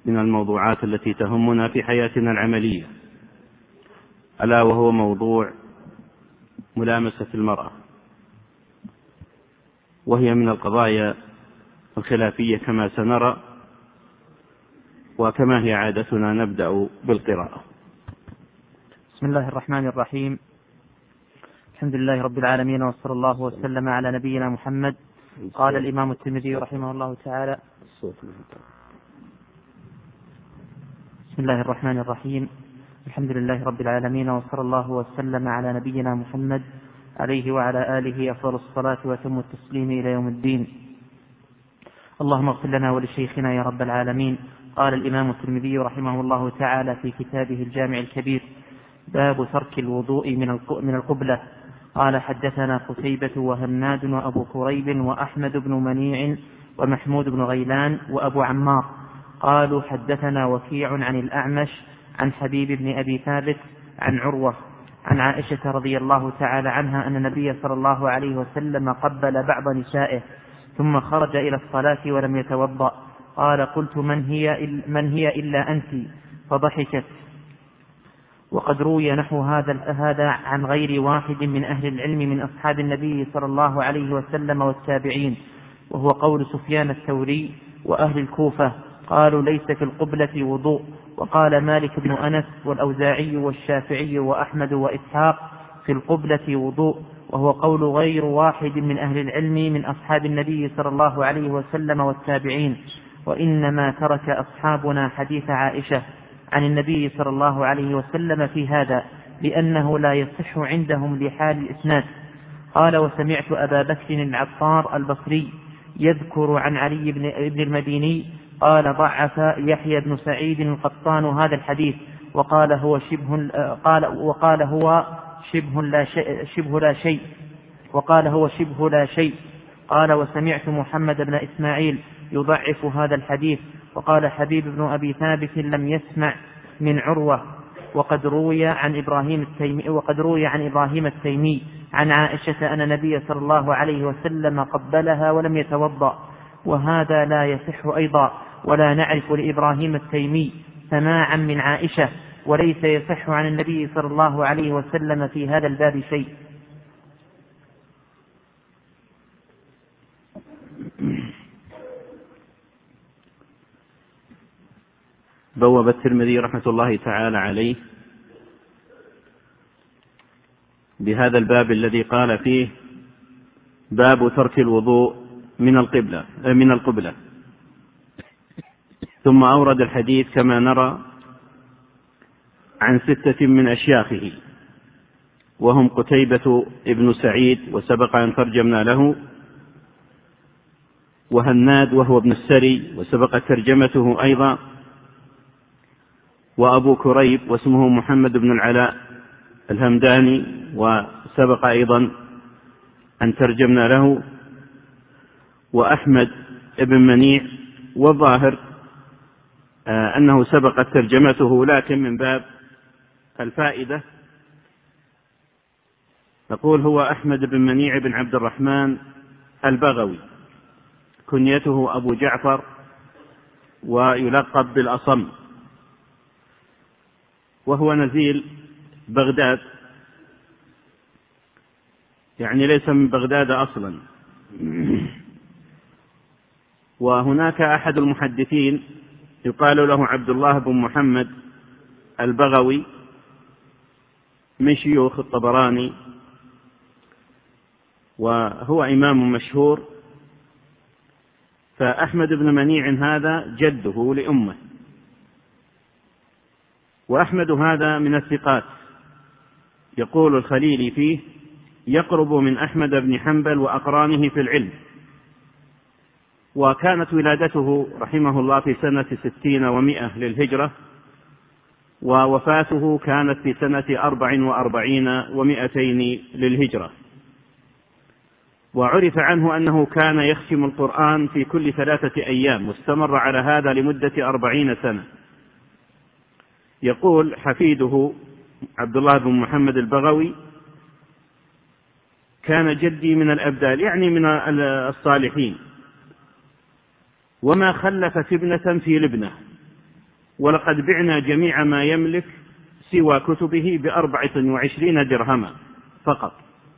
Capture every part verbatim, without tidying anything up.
من الموضوعات التي تهمنا في حياتنا العملية، ألا وهو موضوع ملامسة المرأة، وهي من القضايا الخلافية كما سنرى، وكما هي عادتنا نبدأ بالقراءة. بسم الله الرحمن الرحيم. الحمد لله رب العالمين، وصلى الله وسلم على نبينا محمد. قال الإمام الترمذي رحمه الله تعالى: بسم الله الرحمن الرحيم. الحمد لله رب العالمين، وصلى الله وسلم على نبينا محمد عليه وعلى آله أفضل الصلاة وأتم التسليم إلى يوم الدين. اللهم اغفر لنا ولشيخنا يا رب العالمين. قال الإمام الترمذي رحمه الله تعالى في كتابه الجامع الكبير: باب ترك الوضوء من القبلة. قال: حدثنا قتيبة وهناد وأبو كريب وأحمد بن منيع ومحمود بن غيلان وأبو عمار قالوا: حدثنا وكيع عن الأعمش عن حبيب بن أبي ثابت عن عروة عن عائشة رضي الله تعالى عنها أن النبي صلى الله عليه وسلم قبل بعض نسائه ثم خرج إلى الصلاة ولم يتوضأ. قال: قلت: من هي, من هي إلا أنت؟ فضحكت. وقد روي نحو هذا هذا عن غير واحد من أهل العلم من أصحاب النبي صلى الله عليه وسلم والتابعين، وهو قول سفيان الثوري وأهل الكوفة، قالوا: ليس في القبلة وضوء. وقال مالك بن أنس والأوزاعي والشافعي وأحمد وإسحاق: في القبلة وضوء، وهو قول غير واحد من أهل العلم من أصحاب النبي صلى الله عليه وسلم والتابعين. وإنما ترك أصحابنا حديث عائشة عن النبي صلى الله عليه وسلم في هذا، لأنه لا يصح عندهم لحال الإسناد. قال: وسمعت أبا بكر العطار البصري يذكر عن علي بن المديني قال: ضعف يحيى بن سعيد القطان هذا الحديث، وقال هو شبه قال وقال هو شبه لا شيء شبه لا شيء وقال هو شبه لا شيء. قال: وسمعت محمد بن إسماعيل يضعف هذا الحديث. وقال حبيب بن أبي ثابت: لم يسمع من عروة. وقد روي عن إبراهيم التيمي وقد روي عن إبراهيم التيمي عن عائشة أن النبي صلى الله عليه وسلم قبلها ولم يتوضأ، وهذا لا يصح أيضا، ولا نعرف لإبراهيم التيمي سماعا من عائشة، وليس يصح عن النبي صلى الله عليه وسلم في هذا الباب شيء. بوب الترمذي رحمة الله تعالى عليه بهذا الباب الذي قال فيه: باب ترك الوضوء من القبلة من القبلة ثم أورد الحديث كما نرى عن ستة من أشياخه، وهم قتيبة ابن سعيد وسبق أن ترجمنا له، وهناد وهو ابن السري وسبق ترجمته أيضا، وأبو كريب واسمه محمد بن العلاء الهمداني وسبق أيضا أن ترجمنا له، وأحمد ابن منيع، والظاهر أنه سبقت ترجمته، لكن من باب الفائدة نقول هو أحمد بن منيع بن عبد الرحمن البغوي، كنيته أبو جعفر، ويلقب بالأصم، وهو نزيل بغداد، يعني ليس من بغداد أصلا. وهناك أحد المحدثين يقال له عبد الله بن محمد البغوي من شيوخ الطبراني، وهو إمام مشهور. فأحمد بن منيع هذا جده لأمه، وأحمد هذا من الثقات، يقول الخليلي فيه: يقرب من أحمد بن حنبل وأقرانه في العلم. وكانت ولادته رحمه الله في سنة ستين ومائة للهجرة، ووفاته كانت في سنة أربع وأربعين ومائتين للهجرة. وعرف عنه أنه كان يختم القرآن في كل ثلاثة أيام، واستمر على هذا لمدة أربعين سنة. يقول حفيده عبد الله بن محمد البغوي: كان جدي من الأبدال، يعني من الصالحين، وما خلف ابنة في لبنة، ولقد بعنا جميع ما يملك سوى كتبه بأربعة وعشرين درهما فقط.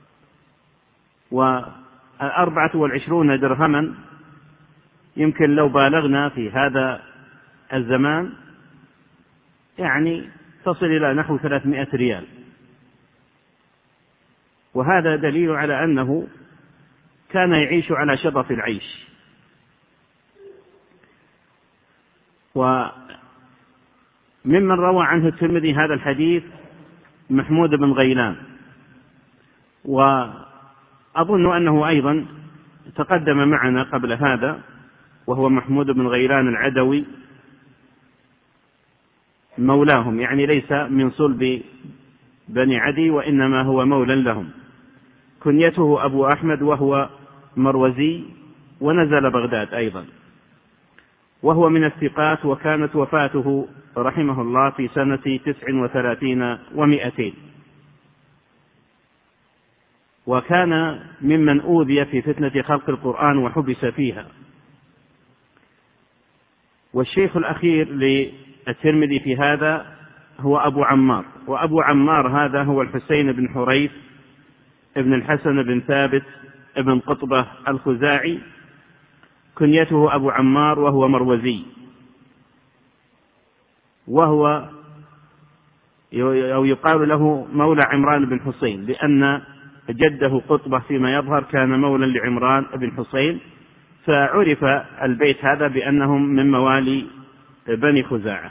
والأربعة والعشرون درهما يمكن لو بالغنا في هذا الزمان يعني تصل إلى نحو ثلاثمائة ريال، وهذا دليل على أنه كان يعيش على شظف العيش. وممن روى عنه الترمذي هذا الحديث محمود بن غيلان، وأظن أنه أيضا تقدم معنا قبل هذا، وهو محمود بن غيلان العدوي مولاهم، يعني ليس من صلب بني عدي وإنما هو مولى لهم. كنيته أبو أحمد وهو مروزي، ونزل بغداد أيضا، وهو من الثقات، وكانت وفاته رحمه الله في سنة تسع وثلاثين ومائتين، وكان ممن أوذي في فتنة خلق القرآن وحبس فيها. والشيخ الأخير للترمذي في هذا هو أبو عمار، وأبو عمار هذا هو الحسين بن حريث ابن الحسن بن ثابت ابن قطبة الخزاعي، كنيته أبو عمار وهو مروزي، وهو أو يقال له مولى عمران بن حسين، لأن جده قطبة فيما يظهر كان مولى لعمران بن حسين، فعرف البيت هذا بأنهم من موالي بني خزاعة.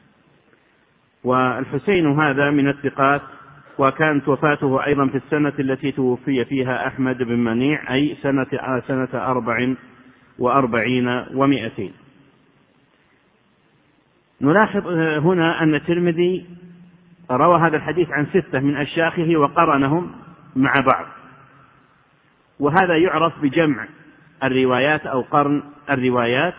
والحسين هذا من الثقات، وكانت وفاته أيضا في السنة التي توفي فيها أحمد بن منيع، أي سنة سنة أربع وأربعين ومائتين. نلاحظ هنا أن الترمذي روى هذا الحديث عن ستة من أشياخه وقرنهم مع بعض، وهذا يعرف بجمع الروايات أو قرن الروايات،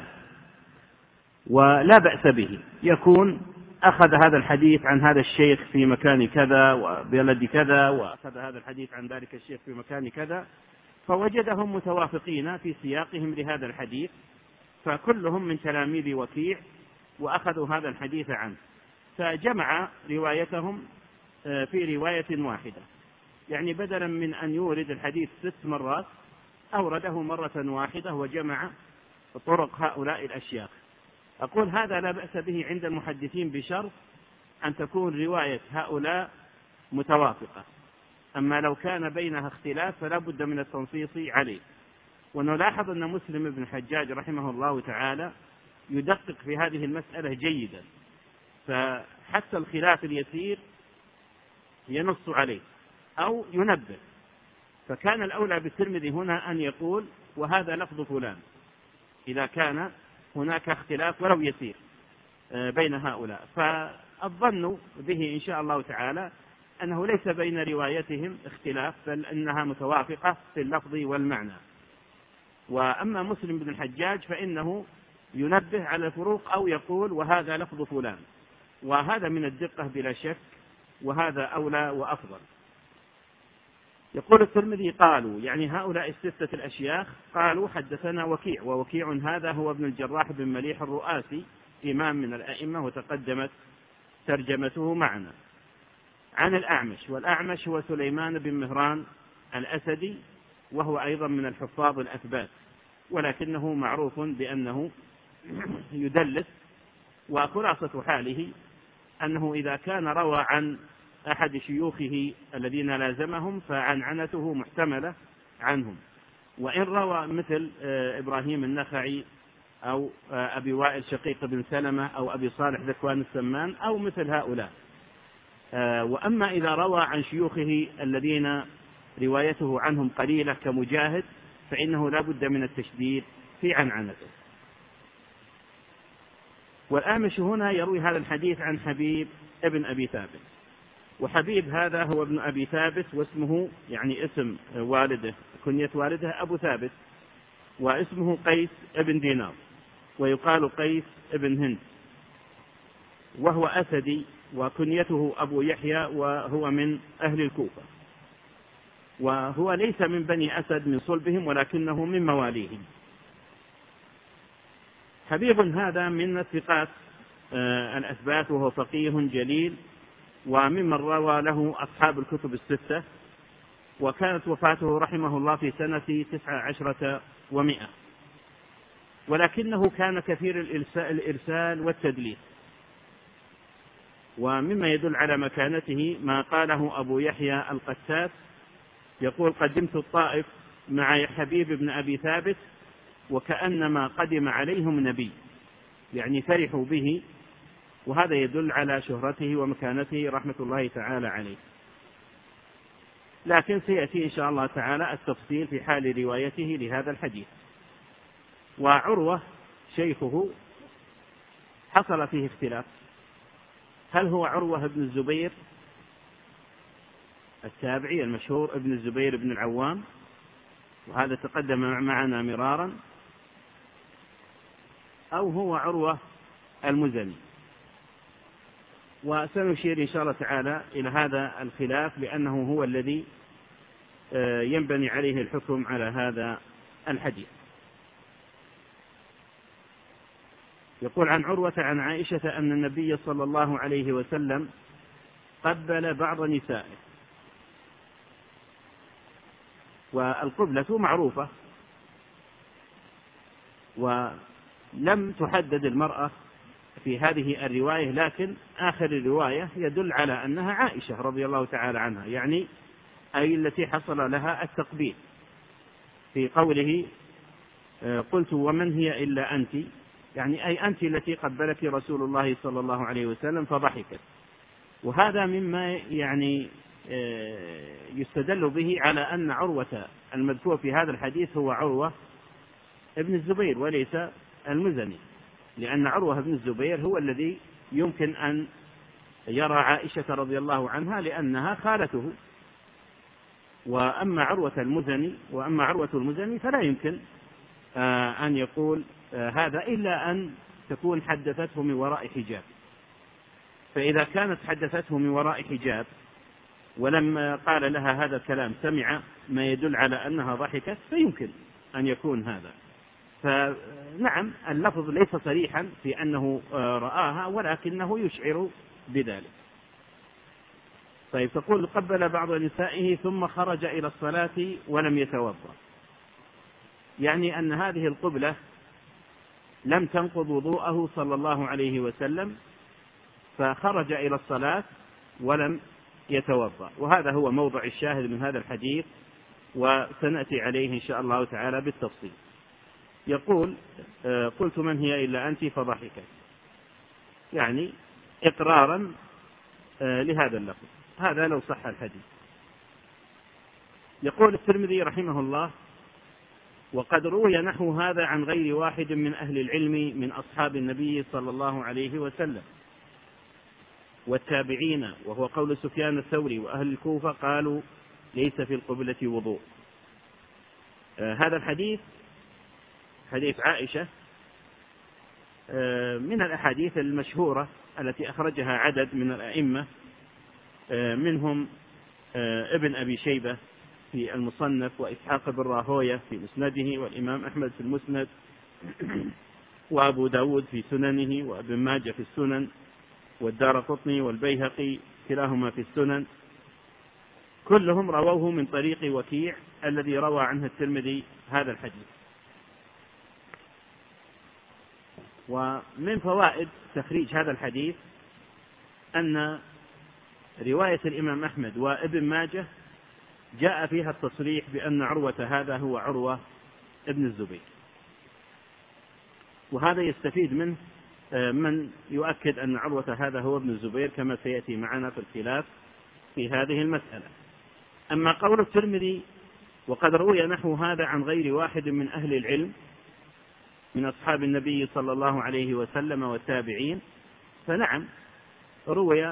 ولا بأس به. يكون أخذ هذا الحديث عن هذا الشيخ في مكان كذا وبلد كذا، وأخذ هذا الحديث عن ذلك الشيخ في مكان كذا، فوجدهم متوافقين في سياقهم لهذا الحديث، فكلهم من تلاميذ وكيع وأخذوا هذا الحديث عنه، فجمع روايتهم في رواية واحدة، يعني بدلا من أن يورد الحديث ست مرات أورده مرة واحدة وجمع طرق هؤلاء الأشياخ. أقول هذا لا بأس به عند المحدثين بشرط أن تكون رواية هؤلاء متوافقة، أما لو كان بينها اختلاف فلا بد من التنصيص عليه. ونلاحظ أن مسلم بن الحجاج رحمه الله تعالى يدقق في هذه المسألة جيدا، فحتى الخلاف اليسير ينص عليه أو ينبه، فكان الأولى بالترمذي هنا أن يقول وهذا لفظ فلان إذا كان هناك اختلاف ولو يسير بين هؤلاء. فالظن به إن شاء الله تعالى أنه ليس بين روايتهم اختلاف، بل أنها متوافقة في اللفظ والمعنى. وأما مسلم بن الحجاج فإنه ينبه على الفروق أو يقول وهذا لفظ فلان، وهذا من الدقة بلا شك، وهذا أولى وأفضل. يقول الترمذي قالوا، يعني هؤلاء الستة الأشياخ قالوا حدثنا وكيع، ووكيع هذا هو ابن الجراح بن مليح الرؤاسي، إمام من الأئمة وتقدمت ترجمته معنا، عن الأعمش، والأعمش هو سليمان بن مهران الأسدي، وهو أيضا من الحفاظ الأثبات، ولكنه معروف بأنه يدلس. وخلاصة حاله أنه إذا كان روى عن أحد شيوخه الذين لازمهم فعنعنته محتملة عنهم، وإن روى مثل إبراهيم النخعي أو أبي وائل شقيق بن سلمة أو أبي صالح ذكوان السمان أو مثل هؤلاء. وأما إذا روى عن شيوخه الذين روايته عنهم قليلة كمجاهد فإنه لا بد من التشديد في عنعنته. والأعمش هنا يروي هذا الحديث عن حبيب ابن أبي ثابت، وحبيب هذا هو ابن أبي ثابت، واسمه يعني اسم والده كنية والده أبو ثابت، واسمه قيس ابن دينار، ويقال قيس ابن هند، وهو أسدي، وكنيته أبو يحيى، وهو من أهل الكوفة، وهو ليس من بني أسد من صلبهم ولكنه من مواليهم. حبيب هذا من الثقات الأثبات، وهو فقيه جليل وممن روى له أصحاب الكتب الستة، وكانت وفاته رحمه الله في سنة تسع عشرة ومائة، ولكنه كان كثير الإرسال والتدليس. ومما يدل على مكانته ما قاله أبو يحيى القتات، يقول: قدمت الطائف مع حبيب بن أبي ثابت وكأنما قدم عليهم نبي، يعني فرحوا به، وهذا يدل على شهرته ومكانته رحمة الله تعالى عليه. لكن سيأتي إن شاء الله تعالى التفصيل في حال روايته لهذا الحديث. وعروة شيخه حصل فيه اختلاف، هل هو عروة بن الزبير التابعي المشهور ابن الزبير بن العوام، وهذا تقدم معنا مرارا، أو هو عروة المزني؟ وسنشير إن شاء الله تعالى إلى هذا الخلاف، لأنه هو الذي ينبني عليه الحكم على هذا الحديث. يقول: عن عروة عن عائشة أن النبي صلى الله عليه وسلم قبل بعض نسائه. والقبلة معروفة، ولم تحدد المرأة في هذه الرواية، لكن آخر الرواية يدل على أنها عائشة رضي الله تعالى عنها، يعني أي التي حصل لها التقبيل، في قوله: قلت ومن هي إلا أنت، يعني أي أنت التي قبلك رسول الله صلى الله عليه وسلم، فضحكت. وهذا مما يعني يستدل به على أن عروة المذكور في هذا الحديث هو عروة ابن الزبير وليس المزني، لأن عروة بن الزبير هو الذي يمكن أن يرى عائشة رضي الله عنها لأنها خالته، وأما عروة المزني وأما عروة المزني فلا يمكن أن يقول هذا إلا أن تكون حدثته من وراء حجاب. فإذا كانت حدثته من وراء حجاب ولما قال لها هذا الكلام سمع ما يدل على أنها ضحكت، فيمكن أن يكون هذا. فنعم اللفظ ليس صريحا في أنه رآها، ولكنه يشعر بذلك. طيب، تقول: قبل بعض نسائه ثم خرج إلى الصلاة ولم يتوضأ، يعني أن هذه القبلة لم تنقض وضوءه صلى الله عليه وسلم، فخرج إلى الصلاة ولم يتوضأ، وهذا هو موضع الشاهد من هذا الحديث، وسنأتي عليه إن شاء الله تعالى بالتفصيل. يقول: قلت من هي إلا أنت، فضحكت، يعني إقرارا لهذا اللفظ، هذا لو صح الحديث. يقول الترمذي رحمه الله: وقد روي نحو هذا عن غير واحد من أهل العلم من أصحاب النبي صلى الله عليه وسلم والتابعين، وهو قول سفيان الثوري وأهل الكوفة، قالوا ليس في القبلة وضوء. آه هذا الحديث حديث عائشة آه من الأحاديث المشهورة التي أخرجها عدد من الأئمة، آه منهم آه ابن أبي شيبة في المصنف، وإسحاق بن راهوية في مسنده، والإمام أحمد في المسند، وأبو داود في سننه، وابن ماجه في السنن، والدارقطني والبيهقي كلاهما في السنن، كلهم رووه من طريق وكيع الذي روى عنه الترمذي هذا الحديث. ومن فوائد تخريج هذا الحديث أن رواية الإمام أحمد وابن ماجه جاء فيها التصريح بأن عروة هذا هو عروة ابن الزبير، وهذا يستفيد منه من يؤكد أن عروة هذا هو ابن الزبير، كما سيأتي معنا في الخلاف في هذه المسألة. أما قول الترمذي: وقد روي نحو هذا عن غير واحد من أهل العلم من أصحاب النبي صلى الله عليه وسلم والتابعين، فنعم روي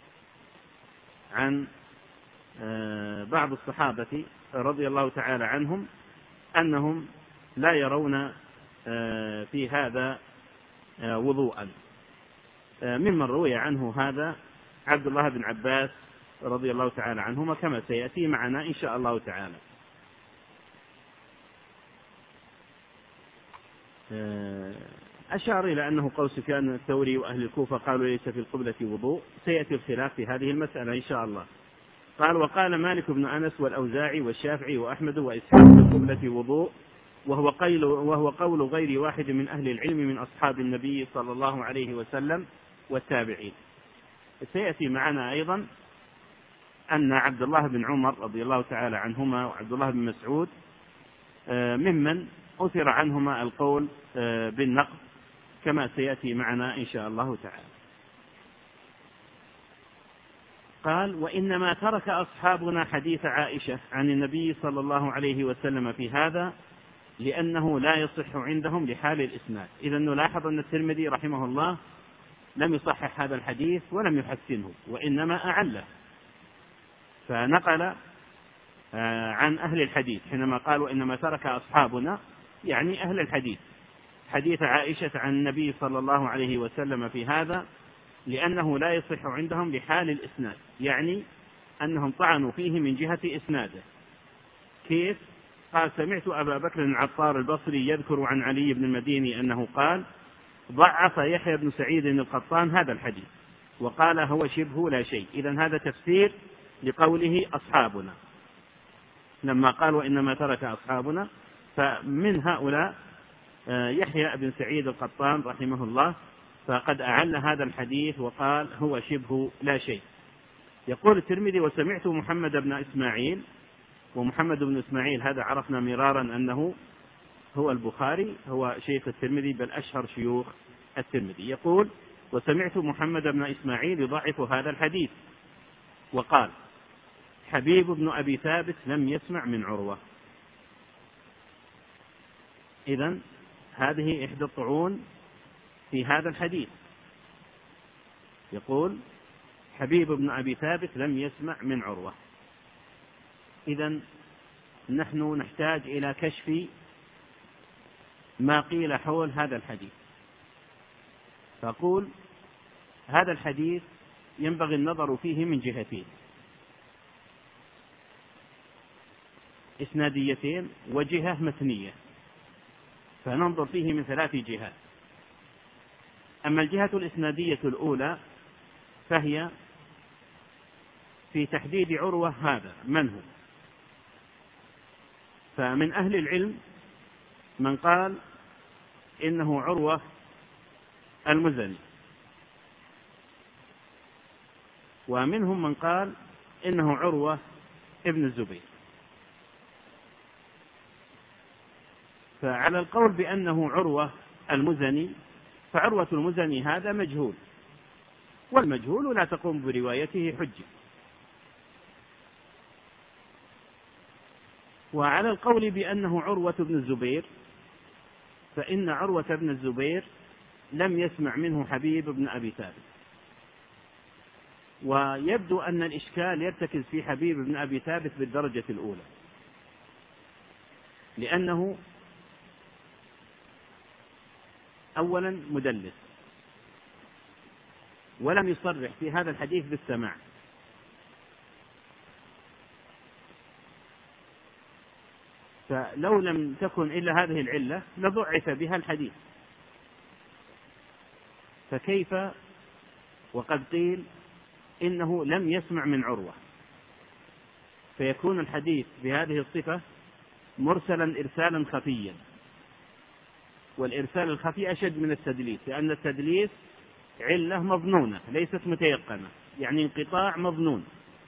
عن بعض الصحابة رضي الله تعالى عنهم أنهم لا يرون في هذا وضوءا. ممن روي عنه هذا عبد الله بن عباس رضي الله تعالى عنهما، كما سيأتي معنا إن شاء الله تعالى. أشار إلى أنه قول سفيان الثوري وأهل الكوفة قالوا ليس في القبلة وضوء، سيأتي الخلاف في هذه المسألة إن شاء الله. قال وقال مالك بن أنس والأوزاعي والشافعي وأحمد وإسحاق في القبلة وضوء، وهو قيل وهو قول غير واحد من أهل العلم من أصحاب النبي صلى الله عليه وسلم والتابعين. سيأتي معنا أيضا أن عبد الله بن عمر رضي الله تعالى عنهما وعبد الله بن مسعود ممن أثر عنهما القول بالنقض كما سيأتي معنا إن شاء الله تعالى. قال وإنما ترك أصحابنا حديث عائشة عن النبي صلى الله عليه وسلم في هذا لأنه لا يصح عندهم لحال الإسناد. إذا نلاحظ أن الترمذي رحمه الله لم يصحح هذا الحديث ولم يحسنه، وإنما أعله، فنقل عن أهل الحديث حينما قالوا إنما ترك أصحابنا يعني أهل الحديث حديث عائشة عن النبي صلى الله عليه وسلم في هذا لأنه لا يصح عندهم لحال الإسناد، يعني أنهم طعنوا فيه من جهة إسناده. كيف؟ قال سمعت أبا بكر العطار البصري يذكر عن علي بن المديني أنه قال ضعف يحيى بن سعيد القطان هذا الحديث وقال هو شبه لا شيء. إذن هذا تفسير لقوله أصحابنا لما قال وإنما ترك أصحابنا، فمن هؤلاء يحيى بن سعيد القطان رحمه الله، فقد أعل هذا الحديث وقال هو شبه لا شيء. يقول الترمذي وسمعت محمد بن إسماعيل، ومحمد بن إسماعيل هذا عرفنا مرارا أنه هو البخاري، هو شيخ الترمذي بل أشهر شيوخ الترمذي. يقول وسمعت محمد بن إسماعيل يضعف هذا الحديث وقال حبيب بن أبي ثابت لم يسمع من عروة. إذن هذه إحدى الطعون في هذا الحديث. يقول حبيب بن أبي ثابت لم يسمع من عروة. إذن نحن نحتاج إلى كشف ما قيل حول هذا الحديث. فأقول هذا الحديث ينبغي النظر فيه من جهتين إسناديتين وجهة متنية، فننظر فيه من ثلاث جهات. أما الجهة الإسنادية الأولى فهي في تحديد عروة هذا من هو. فمن أهل العلم من قال إنه عروة المزني، ومنهم من قال إنه عروة ابن الزبير. فعلى القول بأنه عروة المزني فعروة المزني هذا مجهول، والمجهول لا تقوم بروايته حجة. وعلى القول بأنه عروة بن الزبير فإن عروة بن الزبير لم يسمع منه حبيب بن أبي ثابت، ويبدو أن الإشكال يرتكز في حبيب بن أبي ثابت بالدرجة الأولى، لأنه أولا مدلس ولم يصرح في هذا الحديث بالسماع، فلو لم تكن إلا هذه العلة لضعف بها الحديث. فكيف وقد قيل إنه لم يسمع من عروة، فيكون الحديث بهذه الصفة مرسلا إرسالا خفيا، والإرسال الخفي أشد من التدليس، لأن التدليس علة مظنونة ليست متيقنة، يعني انقطاع مظنون،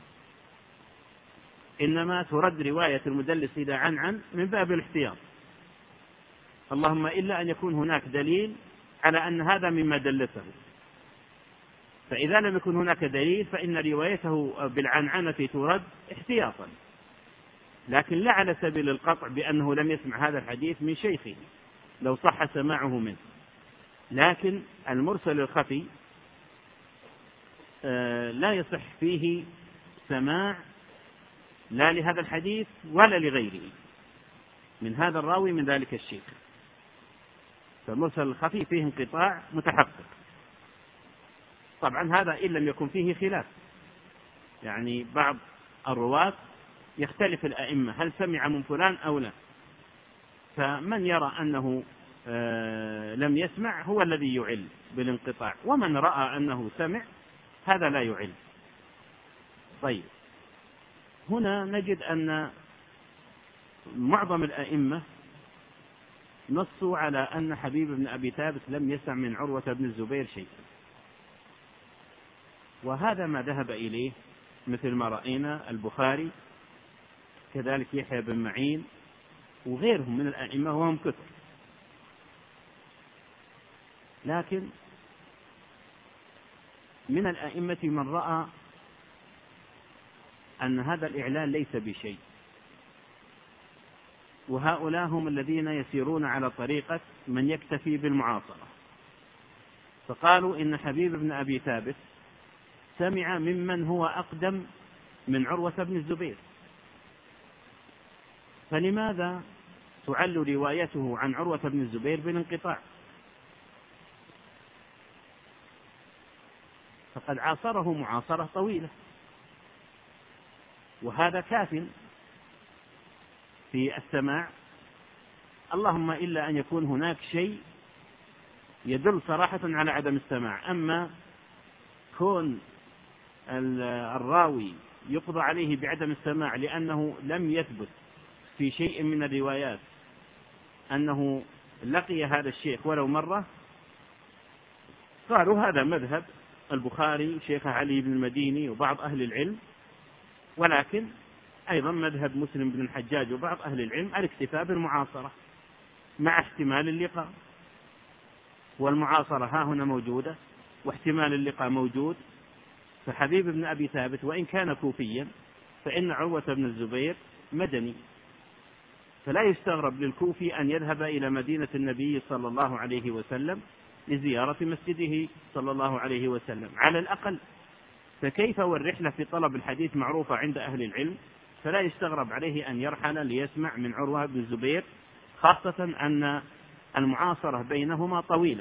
إنما ترد رواية المدلس إذا عن عن من باب الاحتياط، اللهم إلا أن يكون هناك دليل على أن هذا مما دلسه. فإذا لم يكن هناك دليل فإن روايته بالعنعنة ترد احتياطا، لكن لا على سبيل القطع بأنه لم يسمع هذا الحديث من شيخه لو صح سماعه منه. لكن المرسل الخفي لا يصح فيه سماع لا لهذا الحديث ولا لغيره من هذا الراوي من ذلك الشيخ، فالمرسل الخفي فيه انقطاع متحقق. طبعا هذا إن لم يكن فيه خلاف، يعني بعض الرواة يختلف الأئمة هل سمع من فلان أو لا، فمن يرى أنه لم يسمع هو الذي يعل بالانقطاع، ومن رأى أنه سمع هذا لا يعل. طيب، هنا نجد أن معظم الأئمة نصوا على أن حبيب بن أبي ثابت لم يسمع من عروة بن الزبير شيئا، وهذا ما ذهب إليه مثل ما رأينا البخاري، كذلك يحيى بن معين وغيرهم من الأئمة وهم كثر. لكن من الأئمة من رأى أن هذا الإعلان ليس بشيء، وهؤلاء هم الذين يسيرون على طريقة من يكتفي بالمعاصرة، فقالوا إن حبيب بن أبي ثابت سمع ممن هو أقدم من عروة بن الزبير، فلماذا تعل روايته عن عروة بن الزبير بالانقطاع؟ فقد عاصره معاصرة طويلة، وهذا كاف في السماع، اللهم إلا أن يكون هناك شيء يدل صراحة على عدم السماع. أما كون الراوي يقضى عليه بعدم السماع لأنه لم يثبت في شيء من الروايات أنه لقي هذا الشيخ ولو مرة، قالوا هذا مذهب البخاري شيخ علي بن المديني وبعض أهل العلم، ولكن أيضا مذهب مسلم بن الحجاج وبعض أهل العلم الاكتفاء بالمعاصرة مع احتمال اللقاء، والمعاصرة ها هنا موجودة واحتمال اللقاء موجود. فحبيب بن أبي ثابت وإن كان كوفيا فإن عروة بن الزبير مدني، فلا يستغرب للكوفي أن يذهب إلى مدينة النبي صلى الله عليه وسلم لزيارة مسجده صلى الله عليه وسلم على الأقل، فكيف والرحلة في طلب الحديث معروفة عند أهل العلم، فلا يستغرب عليه أن يرحل ليسمع من عروة بن الزبير، خاصة أن المعاصرة بينهما طويلة،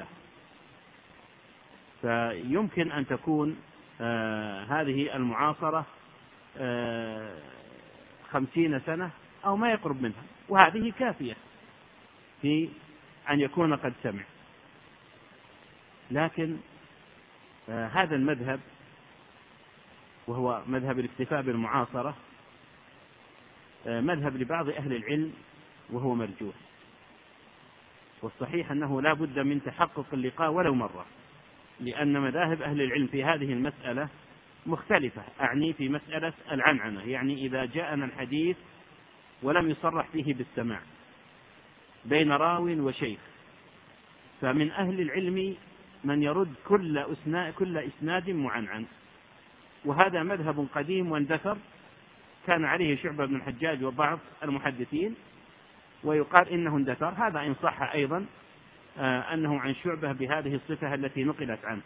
فيمكن أن تكون آه هذه المعاصرة آه خمسين سنة أو ما يقرب منها، وهذه كافية في أن يكون قد سمع. لكن آه هذا المذهب وهو مذهب الاكتفاء بالمعاصرة آه مذهب لبعض أهل العلم وهو مرجوح، والصحيح أنه لا بد من تحقق اللقاء ولو مرة، لأن مذاهب أهل العلم في هذه المسألة مختلفة. أعني في مسألة العنعنة، يعني إذا جاءنا الحديث ولم يصرح فيه بالسماع بين راو وشيخ، فمن أهل العلم من يرد كل أسناد, كل إسناد معنعن، وهذا مذهب قديم واندثر كان عليه شعبة بن الحجاج وبعض المحدثين، ويقال إنه اندثر. هذا إن صح أيضا أنه عن شعبة بهذه الصفة التي نقلت عنه.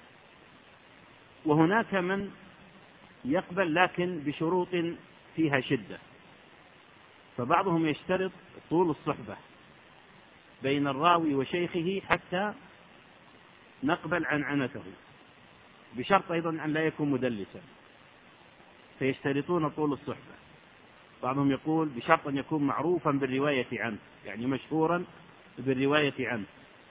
وهناك من يقبل لكن بشروط فيها شدة، فبعضهم يشترط طول الصحبة بين الراوي وشيخه حتى نقبل عنعنته، بشرط أيضا أن لا يكون مدلسا، فيشترطون طول الصحبة. بعضهم يقول بشرط أن يكون معروفا بالرواية عنه، يعني مشهورا بالرواية عنه.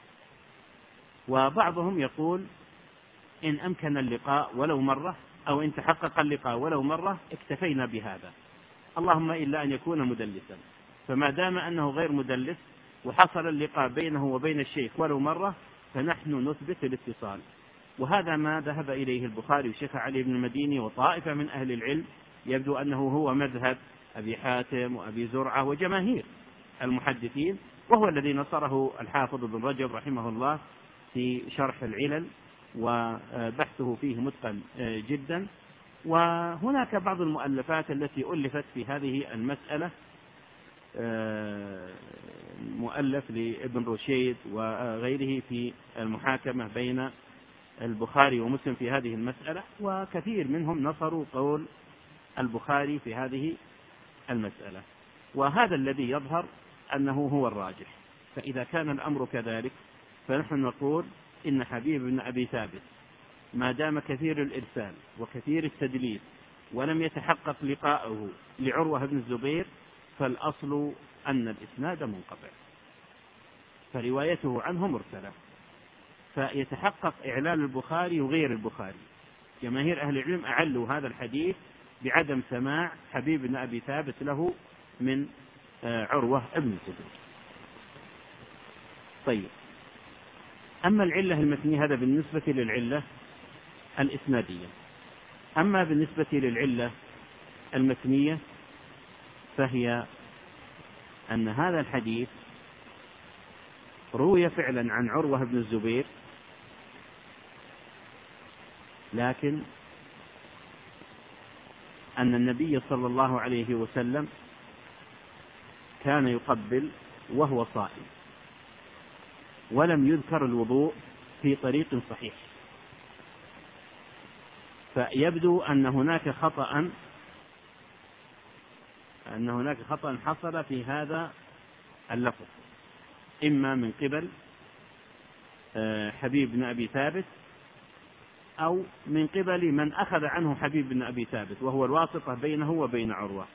وبعضهم يقول إن أمكن اللقاء ولو مرة أو إن تحقق اللقاء ولو مرة اكتفينا بهذا، اللهم إلا أن يكون مدلسا، فما دام أنه غير مدلس وحصل اللقاء بينه وبين الشيخ ولو مرة فنحن نثبت الاتصال. وهذا ما ذهب إليه البخاري وشيخ علي بن المديني وطائفة من أهل العلم، يبدو أنه هو مذهب أبي حاتم وأبي زرعة وجماهير المحدثين، وهو الذي نصره الحافظ ابن رجب رحمه الله في شرح العلل، وبحثه فيه متقن جدا. وهناك بعض المؤلفات التي ألفت في هذه المسألة، مؤلف لابن رشيد وغيره في المحاكمة بين البخاري ومسلم في هذه المسألة، وكثير منهم نصروا قول البخاري في هذه المسألة، وهذا الذي يظهر أنه هو الراجح. فإذا كان الأمر كذلك فنحن نقول إن حبيب بن أبي ثابت ما دام كثير الإرسال وكثير التدليس ولم يتحقق لقاؤه لعروة بن الزبير، فالأصل أن الإسناد منقطع. فروايته عنه مرسلة، فيتحقق إعلال البخاري وغير البخاري. جماهير أهل العلم أعلوا هذا الحديث بعدم سماع حبيب بن أبي ثابت له من عروة ابن الزبير. طيب، أما العلة المتنية هذا بالنسبة للعلة الإسنادية. أما بالنسبة للعلة المتنية فهي أن هذا الحديث روي فعلا عن عروة بن الزبير، لكن أن النبي صلى الله عليه وسلم كان يقبل وهو صائم، ولم يذكر الوضوء في طريق صحيح، فيبدو أن هناك خطأ أن هناك خطأ حصل في هذا اللفظ، إما من قبل حبيب بن أبي ثابت أو من قبل من أخذ عنه حبيب بن أبي ثابت، وهو الواسطة بينه وبين عروة.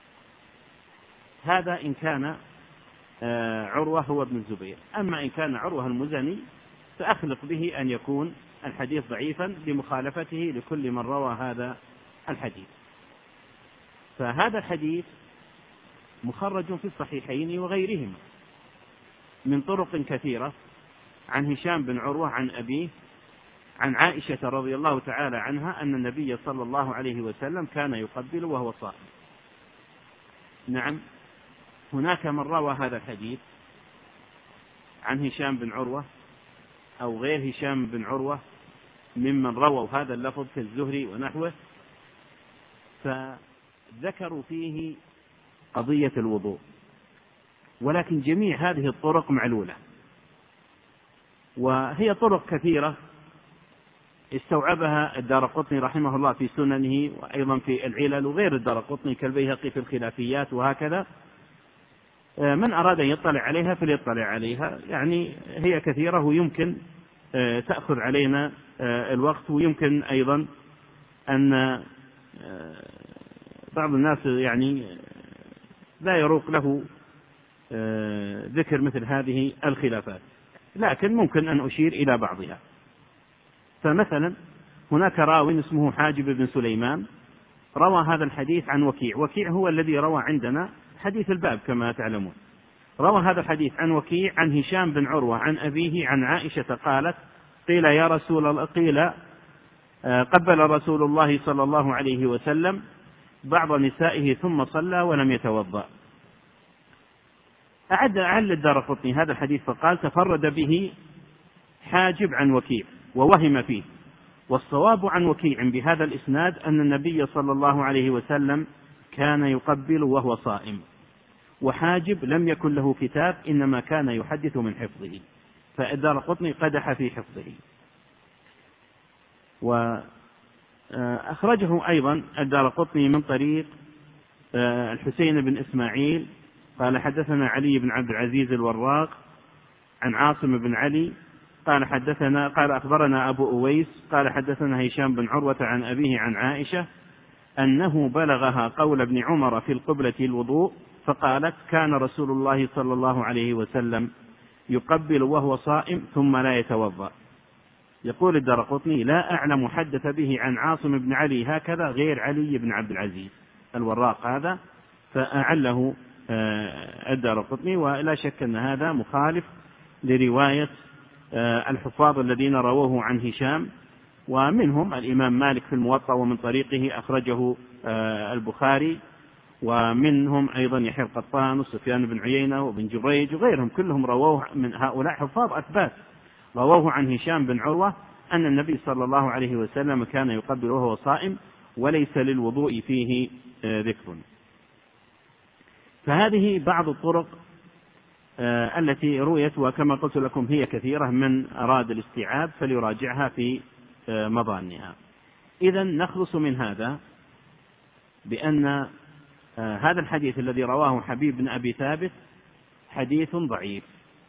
هذا إن كان عروة هو ابن الزبير. أما إن كان عروة المزني فأخلق به أن يكون الحديث ضعيفا لمخالفته لكل من روى هذا الحديث. فهذا الحديث مخرج في الصحيحين وغيرهما من طرق كثيرة عن هشام بن عروة عن أبيه عن عائشة رضي الله تعالى عنها أن النبي صلى الله عليه وسلم كان يقبل وهو صائم. نعم، هناك من روى هذا الحديث عن هشام بن عروة أو غير هشام بن عروة ممن رووا هذا اللفظ كالزهري ونحوه، فذكروا فيه قضية الوضوء، ولكن جميع هذه الطرق معلولة، وهي طرق كثيرة استوعبها الدارقطني رحمه الله في سننه، وأيضا في العلل، وغير الدارقطني كالبيهقي في الخلافيات وهكذا. من أراد أن يطلع عليها فليطلع عليها، يعني هي كثيرة ويمكن تأخذ علينا الوقت، ويمكن أيضا أن بعض الناس يعني لا يروق له ذكر مثل هذه الخلافات، لكن ممكن أن أشير إلى بعضها. فمثلا هناك راوي اسمه حاجب بن سليمان روى هذا الحديث عن وكيع. وكيع هو الذي روى عندنا حديث الباب كما تعلمون. روى هذا الحديث عن وكيع عن هشام بن عروة عن أبيه عن عائشة قالت: قيل يا رسول الله قيل قبل رسول الله صلى الله عليه وسلم بعض نسائه ثم صلى ولم يتوضأ. أعد أعل الدارقطني هذا الحديث فقال: تفرد به حاجب عن وكيع ووهم فيه، والصواب عن وكيع بهذا الإسناد أن النبي صلى الله عليه وسلم كان يقبل وهو صائم، وحاجب لم يكن له كتاب، إنما كان يحدث من حفظه، فالدارقطني قدح في حفظه. وأخرجه أيضا الدارقطني من طريق الحسين بن إسماعيل قال: حدثنا علي بن عبد العزيز الوراق عن عاصم بن علي قال حدثنا قال أخبرنا أبو أويس قال حدثنا هشام بن عروة عن أبيه عن عائشة أنه بلغها قول ابن عمر في القبلة الوضوء، فقالت: كان رسول الله صلى الله عليه وسلم يقبل وهو صائم ثم لا يتوضأ. يقول الدارقطني: لا أعلم حدث به عن عاصم بن علي هكذا غير علي بن عبد العزيز الوراق هذا، فأعله الدارقطني. ولا شك أن هذا مخالف لرواية الحفاظ الذين رووه عن هشام، ومنهم الإمام مالك في الموطأ ومن طريقه أخرجه البخاري، ومنهم أيضا يحيى القطان وسفيان بن عيينة وابن جريج وغيرهم، كلهم رووه من هؤلاء حفاظ أثبات رووه عن هشام بن عروة أن النبي صلى الله عليه وسلم كان يقبل وهو صائم وليس للوضوء فيه ذكر. فهذه بعض الطرق التي رويت، وكما قلت لكم هي كثيرة، من أراد الاستيعاب فليراجعها في مظانها. إذن نخلص من هذا بأن هذا الحديث الذي رواه حبيب بن أبي ثابت حديث ضعيف،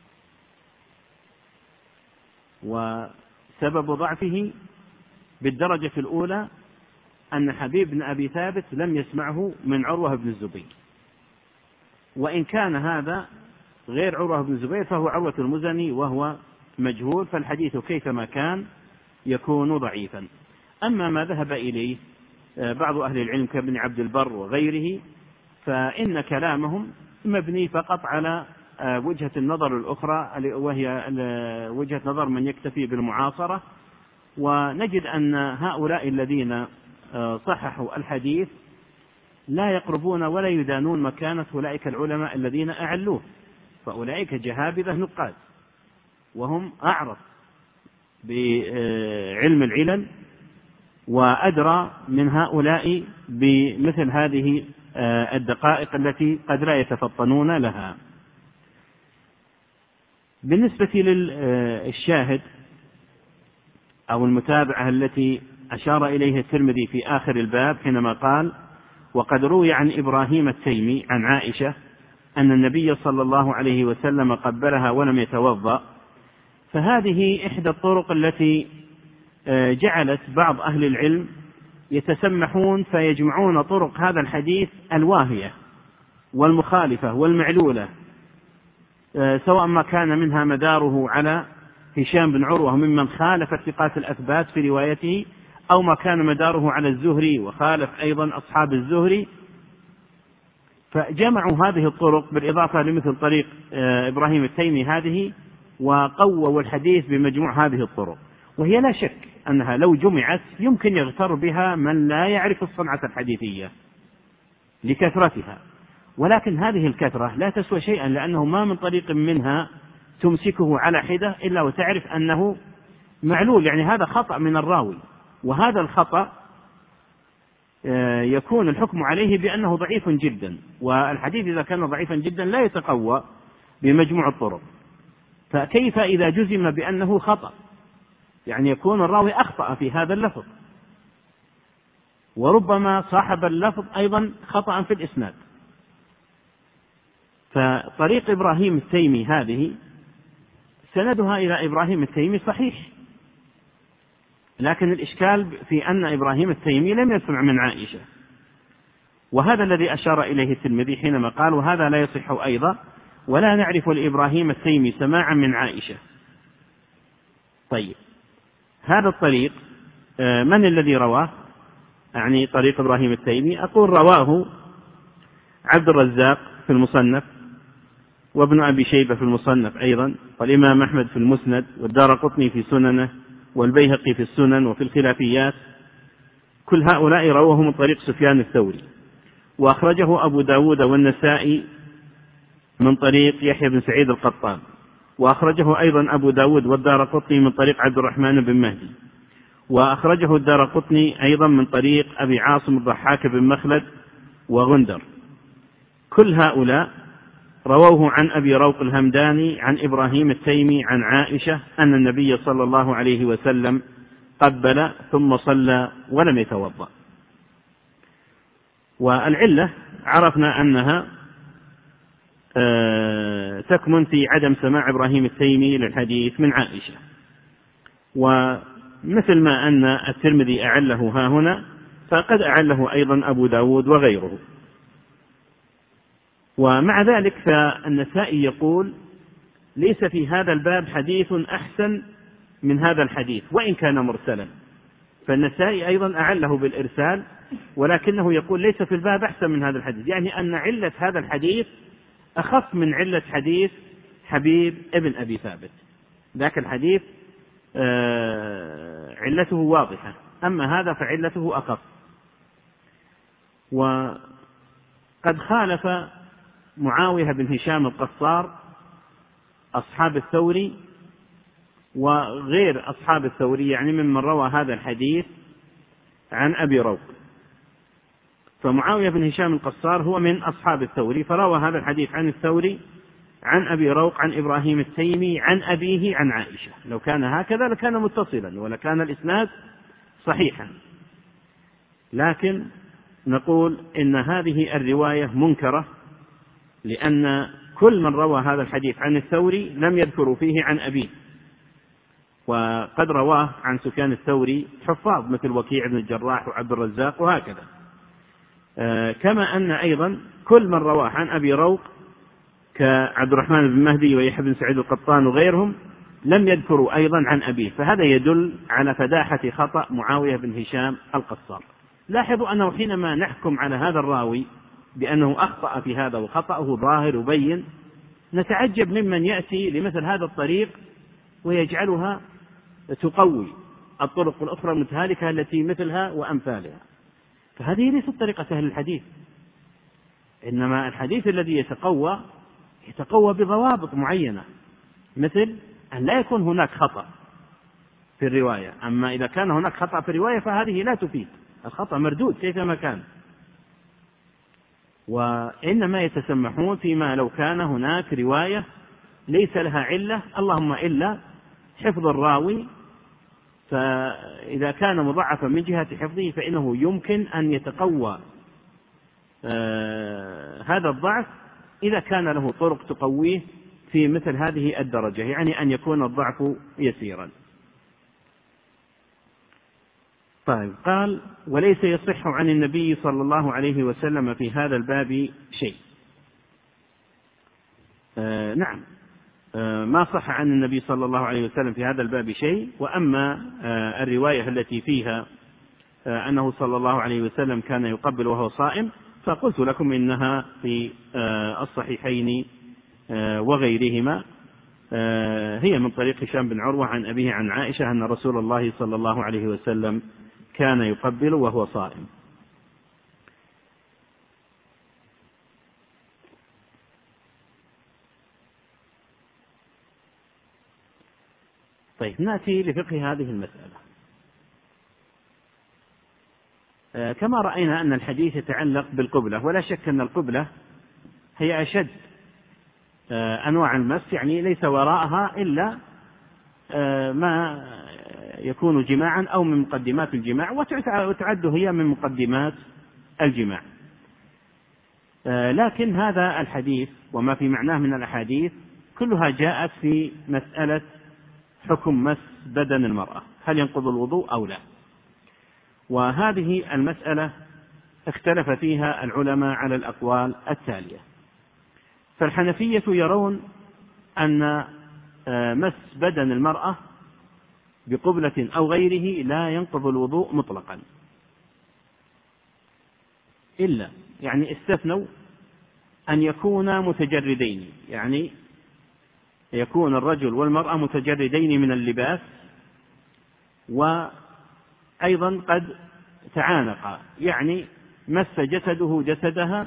وسبب ضعفه بالدرجة الأولى أن حبيب بن أبي ثابت لم يسمعه من عروة بن الزبير، وإن كان هذا غير عروة بن الزبير فهو عروة المزني وهو مجهول، فالحديث كيفما كان يكون ضعيفا. أما ما ذهب إليه بعض أهل العلم كابن عبد البر وغيره فإن كلامهم مبني فقط على وجهة النظر الأخرى وهي وجهة نظر من يكتفي بالمعاصرة، ونجد أن هؤلاء الذين صححوا الحديث لا يقربون ولا يدانون مكانة أولئك العلماء الذين أعلوه، فأولئك جهابذة نقاد وهم أعرف بعلم العلل وأدرى من هؤلاء بمثل هذه الدقائق التي قد لا يتفطنون لها. بالنسبة للشاهد أو المتابعة التي أشار إليها الترمذي في آخر الباب حينما قال: وقد روي عن إبراهيم التيمي عن عائشة أن النبي صلى الله عليه وسلم قبلها ولم يتوضأ، فهذه إحدى الطرق التي جعلت بعض أهل العلم يتسمحون فيجمعون طرق هذا الحديث الواهية والمخالفة والمعلولة، سواء ما كان منها مداره على هشام بن عروة ممن خالف الثقات الأثبات في روايته، أو ما كان مداره على الزهري وخالف أيضا أصحاب الزهري، فجمعوا هذه الطرق بالإضافة لمثل طريق إبراهيم التيمي هذه، وقووا الحديث بمجموع هذه الطرق. وهي لا شك أنها لو جمعت يمكن يغتر بها من لا يعرف الصنعة الحديثية لكثرتها، ولكن هذه الكثرة لا تسوى شيئا، لأنه ما من طريق منها تمسكه على حدة إلا وتعرف أنه معلول، يعني هذا خطأ من الراوي، وهذا الخطأ يكون الحكم عليه بأنه ضعيف جدا، والحديث إذا كان ضعيفا جدا لا يتقوى بمجموع الطرق، فكيف إذا جزم بأنه خطأ؟ يعني يكون الراوي أخطأ في هذا اللفظ، وربما صاحب اللفظ أيضا خطأ في الإسناد. فطريق إبراهيم التيمي هذه سندها إلى إبراهيم التيمي صحيح، لكن الإشكال في أن إبراهيم التيمي لم يسمع من عائشة، وهذا الذي أشار إليه الترمذي حينما قال: وهذا لا يصح أيضا، ولا نعرف لإبراهيم التيمي سماعا من عائشة. طيب، هذا الطريق من الذي رواه؟ يعني طريق إبراهيم التيمي، أقول رواه عبد الرزاق في المصنف، وابن أبي شيبة في المصنف أيضا، والإمام أحمد في المسند، والدارقطني في سننه، والبيهقي في السنن وفي الخلافيات، كل هؤلاء رواه من طريق سفيان الثوري. وأخرجه أبو داود والنسائي من طريق يحيى بن سعيد القطان، وأخرجه أيضا أبو داود والدارقطني من طريق عبد الرحمن بن مهدي، وأخرجه الدارقطني أيضا من طريق أبي عاصم الضحاك بن مخلد وغندر. كل هؤلاء رووه عن أبي روق الهمداني عن إبراهيم التيمي عن عائشة أن النبي صلى الله عليه وسلم قبل ثم صلى ولم يتوضأ. والعلة عرفنا أنها تكمن في عدم سماع إبراهيم التيمي للحديث من عائشة، ومثل ما أن الترمذي أعله ها هنا فقد أعله أيضا أبو داود وغيره. ومع ذلك فالنسائي يقول: ليس في هذا الباب حديث أحسن من هذا الحديث وإن كان مرسلا. فالنسائي أيضا أعله بالإرسال، ولكنه يقول ليس في الباب أحسن من هذا الحديث، يعني أن علة هذا الحديث أخف من علة حديث حبيب ابن أبي ثابت. ذاك الحديث علته واضحة، أما هذا فعلته أخف. وقد خالف معاوية بن هشام القصار أصحاب الثوري وغير أصحاب الثوري، يعني ممن روى هذا الحديث عن أبي روق. فمعاوية بن هشام القصار هو من أصحاب الثوري، فروى هذا الحديث عن الثوري عن أبي روق عن إبراهيم التيمي عن أبيه عن عائشة. لو كان هكذا لكان متصلا ولكان الإسناد صحيحا، لكن نقول إن هذه الرواية منكرة، لأن كل من روى هذا الحديث عن الثوري لم يذكروا فيه عن أبيه، وقد رواه عن سفيان الثوري حفاظ مثل وكيع بن الجراح وعبد الرزاق وهكذا. آه كما أن أيضا كل من رواه عن أبي روق كعبد الرحمن بن مهدي ويحيى بن سعيد القطان وغيرهم لم يذكروا أيضا عن أبيه، فهذا يدل على فداحة خطأ معاوية بن هشام القصار. لاحظوا أنه حينما نحكم على هذا الراوي بأنه أخطأ في هذا وخطأه ظاهر وبين، نتعجب ممن يأتي لمثل هذا الطريق ويجعلها تقوي الطرق الأخرى المتهالكة التي مثلها وأمثالها، فهذه ليست طريقة أهل الحديث. إنما الحديث الذي يتقوى يتقوى بضوابط معينة، مثل أن لا يكون هناك خطأ في الرواية. أما إذا كان هناك خطأ في الرواية فهذه لا تفيد، الخطأ مردود كيفما كان. وإنما يتسمحون فيما لو كان هناك رواية ليس لها علة، اللهم إلا حفظ الراوي، فإذا كان مضاعفا من جهة حفظه فإنه يمكن أن يتقوى آه هذا الضعف إذا كان له طرق تقويه في مثل هذه الدرجة، يعني أن يكون الضعف يسيرا. طيب، قال: وليس يصح عن النبي صلى الله عليه وسلم في هذا الباب شيء. آه نعم، آه ما صح عن النبي صلى الله عليه وسلم في هذا الباب شيء. وأما آه الرواية التي فيها آه أنه صلى الله عليه وسلم كان يقبل وهو صائم، فقلت لكم إنها في آه الصحيحين آه وغيرهما. آه هي من طريق هشام بن عروة عن أبيه عن عائشة أن رسول الله صلى الله عليه وسلم كان يقبل وهو صائم. طيب، نأتي لفقه هذه المسألة. آه كما رأينا أن الحديث يتعلق بالقبلة، ولا شك أن القبلة هي أشد آه أنواع المس، يعني ليس وراءها إلا آه ما يكون جماعا أو من مقدمات الجماع، وتعد هي من مقدمات الجماع. آه لكن هذا الحديث وما في معناه من الأحاديث كلها جاءت في مسألة حكم مس بدن المرأة، هل ينقض الوضوء أو لا. وهذه المسألة اختلف فيها العلماء على الأقوال التالية. فالحنفية يرون أن مس بدن المرأة بقبلة أو غيره لا ينقض الوضوء مطلقا، إلا يعني استثنوا أن يكونا متجردين، يعني يكون الرجل والمرأة متجردين من اللباس، وأيضا قد تعانقا، يعني مس جسده جسدها،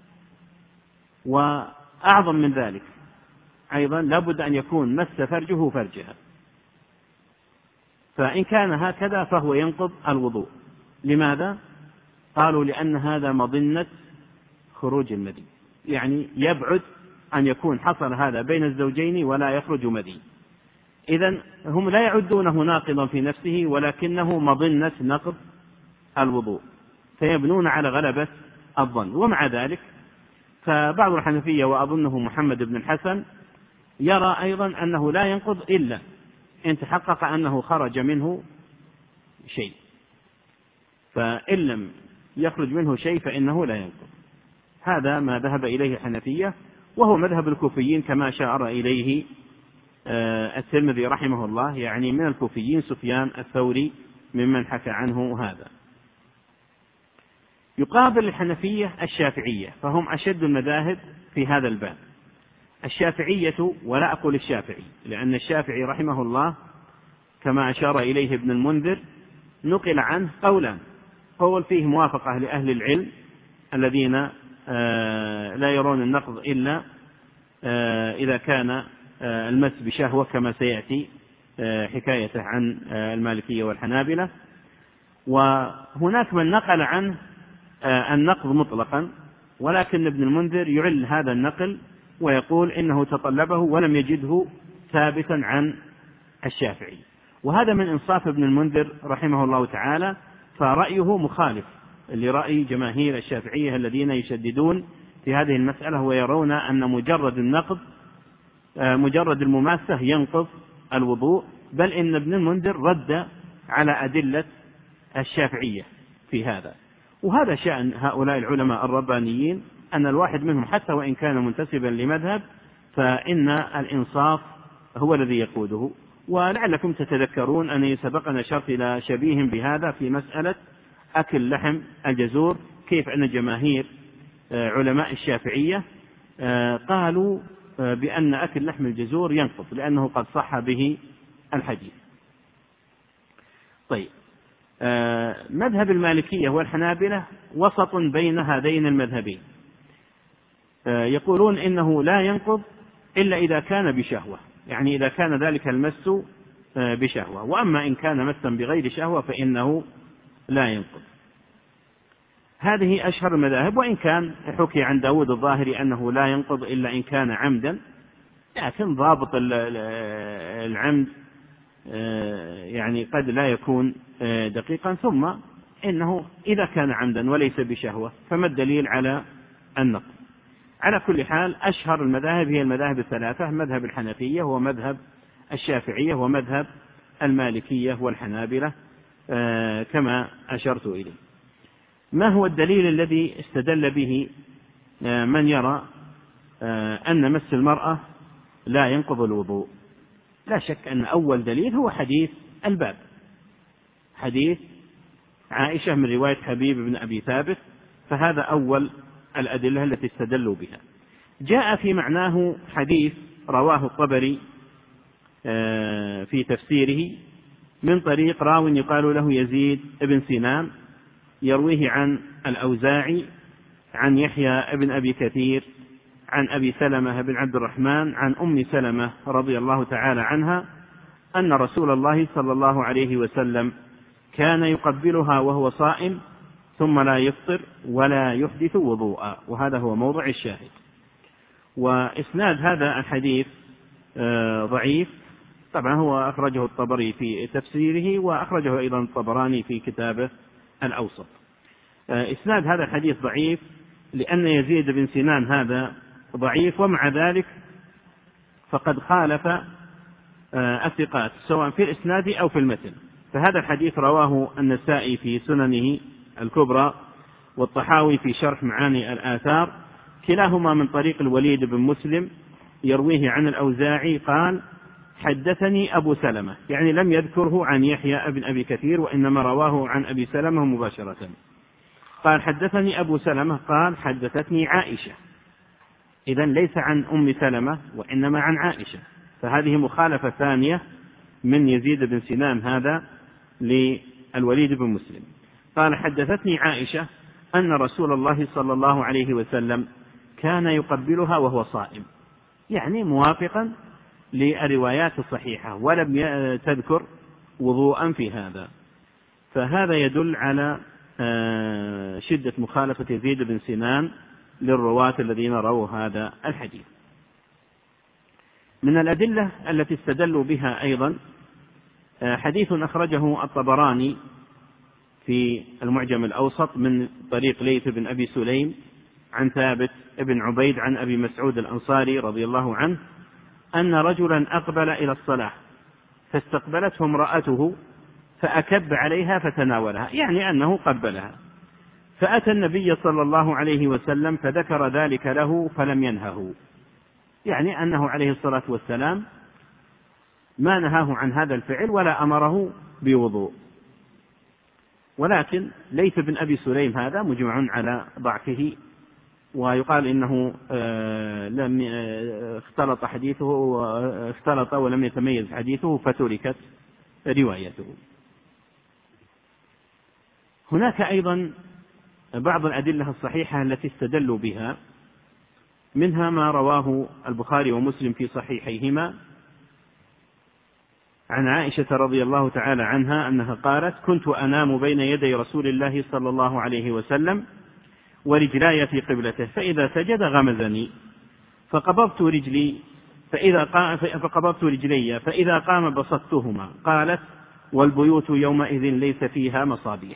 وأعظم من ذلك أيضا لابد أن يكون مس فرجه فرجها. فإن كان هكذا فهو ينقض الوضوء. لماذا؟ قالوا لأن هذا مظنة خروج المذي، يعني يبعد أن يكون حصل هذا بين الزوجين ولا يخرج مذي. إذن هم لا يعدونه ناقضا في نفسه، ولكنه مظنة نقض الوضوء، فيبنون على غلبة الظن. ومع ذلك فبعض الحنفية وأظنه محمد بن الحسن يرى أيضا أنه لا ينقض إلا إن تحقق أنه خرج منه شيء، فإن لم يخرج منه شيء فإنه لا ينقض. هذا ما ذهب إليه الحنفية، وهو مذهب الكوفيين كما شار إليه الترمذي رحمه الله، يعني من الكوفيين سفيان الثوري ممن حكى عنه هذا. يقابل الحنفية الشافعية، فهم أشد المذاهب في هذا الباب. الشافعية، ولا أقول الشافعي لأن الشافعي رحمه الله كما أشار إليه ابن المنذر نقل عنه قولا، قول فيه موافقة لأهل العلم الذين لا يرون النقض إلا إذا كان المس بشهوة، كما سيأتي حكايته عن المالكية والحنابلة. وهناك من نقل عنه النقض مطلقا، ولكن ابن المنذر يعل هذا النقل ويقول إنه تطلبه ولم يجده ثابتا عن الشافعي. وهذا من إنصاف ابن المنذر رحمه الله تعالى، فرأيه مخالف لرأي جماهير الشافعية الذين يشددون في هذه المسألة ويرون أن مجرد النقض مجرد المماسة ينقض الوضوء، بل إن ابن المنذر رد على أدلة الشافعية في هذا. وهذا شأن هؤلاء العلماء الربانيين أن الواحد منهم حتى وإن كان منتسبا لمذهب فإن الإنصاف هو الذي يقوده. ولعلكم تتذكرون أن سبقنا شرط إلى شبيه بهذا في مسألة أكل لحم الجزور، كيف أن جماهير علماء الشافعية قالوا بأن أكل لحم الجزور ينقض لأنه قد صح به الحديث. طيب، مذهب المالكية والحنابلة وسط بين هذين المذهبين، يقولون إنه لا ينقض إلا إذا كان بشهوة، يعني إذا كان ذلك المس بشهوة، وأما إن كان مسا بغير شهوة فإنه لا ينقض. هذه أشهر المذاهب، وإن كان حكي عن داود الظاهري أنه لا ينقض إلا إن كان عمدا، لكن ضابط العمد يعني قد لا يكون دقيقا. ثم إنه إذا كان عمدا وليس بشهوة فما الدليل على النقض؟ على كل حال أشهر المذاهب هي المذاهب الثلاثة، مذهب الحنفية ومذهب الشافعية ومذهب المالكية والحنابلة كما أشرت إليه. ما هو الدليل الذي استدل به من يرى أن مس المرأة لا ينقض الوضوء؟ لا شك أن أول دليل هو حديث الباب، حديث عائشة من رواية حبيب بن أبي ثابت، فهذا أول الأدلة التي استدلوا بها. جاء في معناه حديث رواه الطبري في تفسيره من طريق راو يقال له يزيد بن سنان، يرويه عن الأوزاعي عن يحيى بن أبي كثير عن أبي سلمة بن عبد الرحمن عن أم سلمة رضي الله تعالى عنها أن رسول الله صلى الله عليه وسلم كان يقبلها وهو صائم ثم لا يفطر ولا يحدث وضوءا، وهذا هو موضع الشاهد. وإسناد هذا الحديث ضعيف، طبعا هو أخرجه الطبري في تفسيره وأخرجه أيضا الطبراني في كتابه الأوسط. إسناد هذا الحديث ضعيف لأن يزيد بن سنان هذا ضعيف، ومع ذلك فقد خالف الثقات سواء في الإسناد أو في المتن. فهذا الحديث رواه النسائي في سننه الكبرى والطحاوي في شرح معاني الآثار، كلاهما من طريق الوليد بن مسلم يرويه عن الأوزاعي قال حدثني أبو سلمة، يعني لم يذكره عن يحيى بن أبي كثير وإنما رواه عن أبي سلمة مباشرة. قال حدثني أبو سلمة قال حدثتني عائشة، إذن ليس عن أم سلمة وإنما عن عائشة، فهذه مخالفة ثانية من يزيد بن سنان هذا للوليد بن مسلم. قال حدثتني عائشة أن رسول الله صلى الله عليه وسلم كان يقبلها وهو صائم، يعني موافقا للروايات الصحيحة، ولم تذكر وضوءا في هذا، فهذا يدل على شدة مخالفة يزيد بن سنان للرواة الذين رووا هذا الحديث. من الأدلة التي استدلوا بها أيضا حديث أخرجه الطبراني في المعجم الأوسط من طريق ليث بن أبي سليم عن ثابت بن عبيد عن أبي مسعود الأنصاري رضي الله عنه أن رجلا أقبل إلى الصلاة فاستقبلته امرأته فأكب عليها فتناولها، يعني أنه قبلها، فأتى النبي صلى الله عليه وسلم فذكر ذلك له فلم ينهه، يعني أنه عليه الصلاة والسلام ما نهاه عن هذا الفعل ولا أمره بوضوء. ولكن ليث بن أبي سليم هذا مجمع على ضعفه، ويقال إنه لم اختلط حديثه اختلط ولم يتميز حديثه فتركت روايته. هناك أيضا بعض الأدلة الصحيحة التي استدلوا بها، منها ما رواه البخاري ومسلم في صحيحيهما عن عائشة رضي الله تعالى عنها أنها قالت كنت أنام بين يدي رسول الله صلى الله عليه وسلم ورجلاي في قبلته فإذا سجد غمزني فقبضت رجلي فإذا قام فقبضت رجلي فإذا قام بسطتهما. قالت والبيوت يومئذ ليس فيها مصابيح.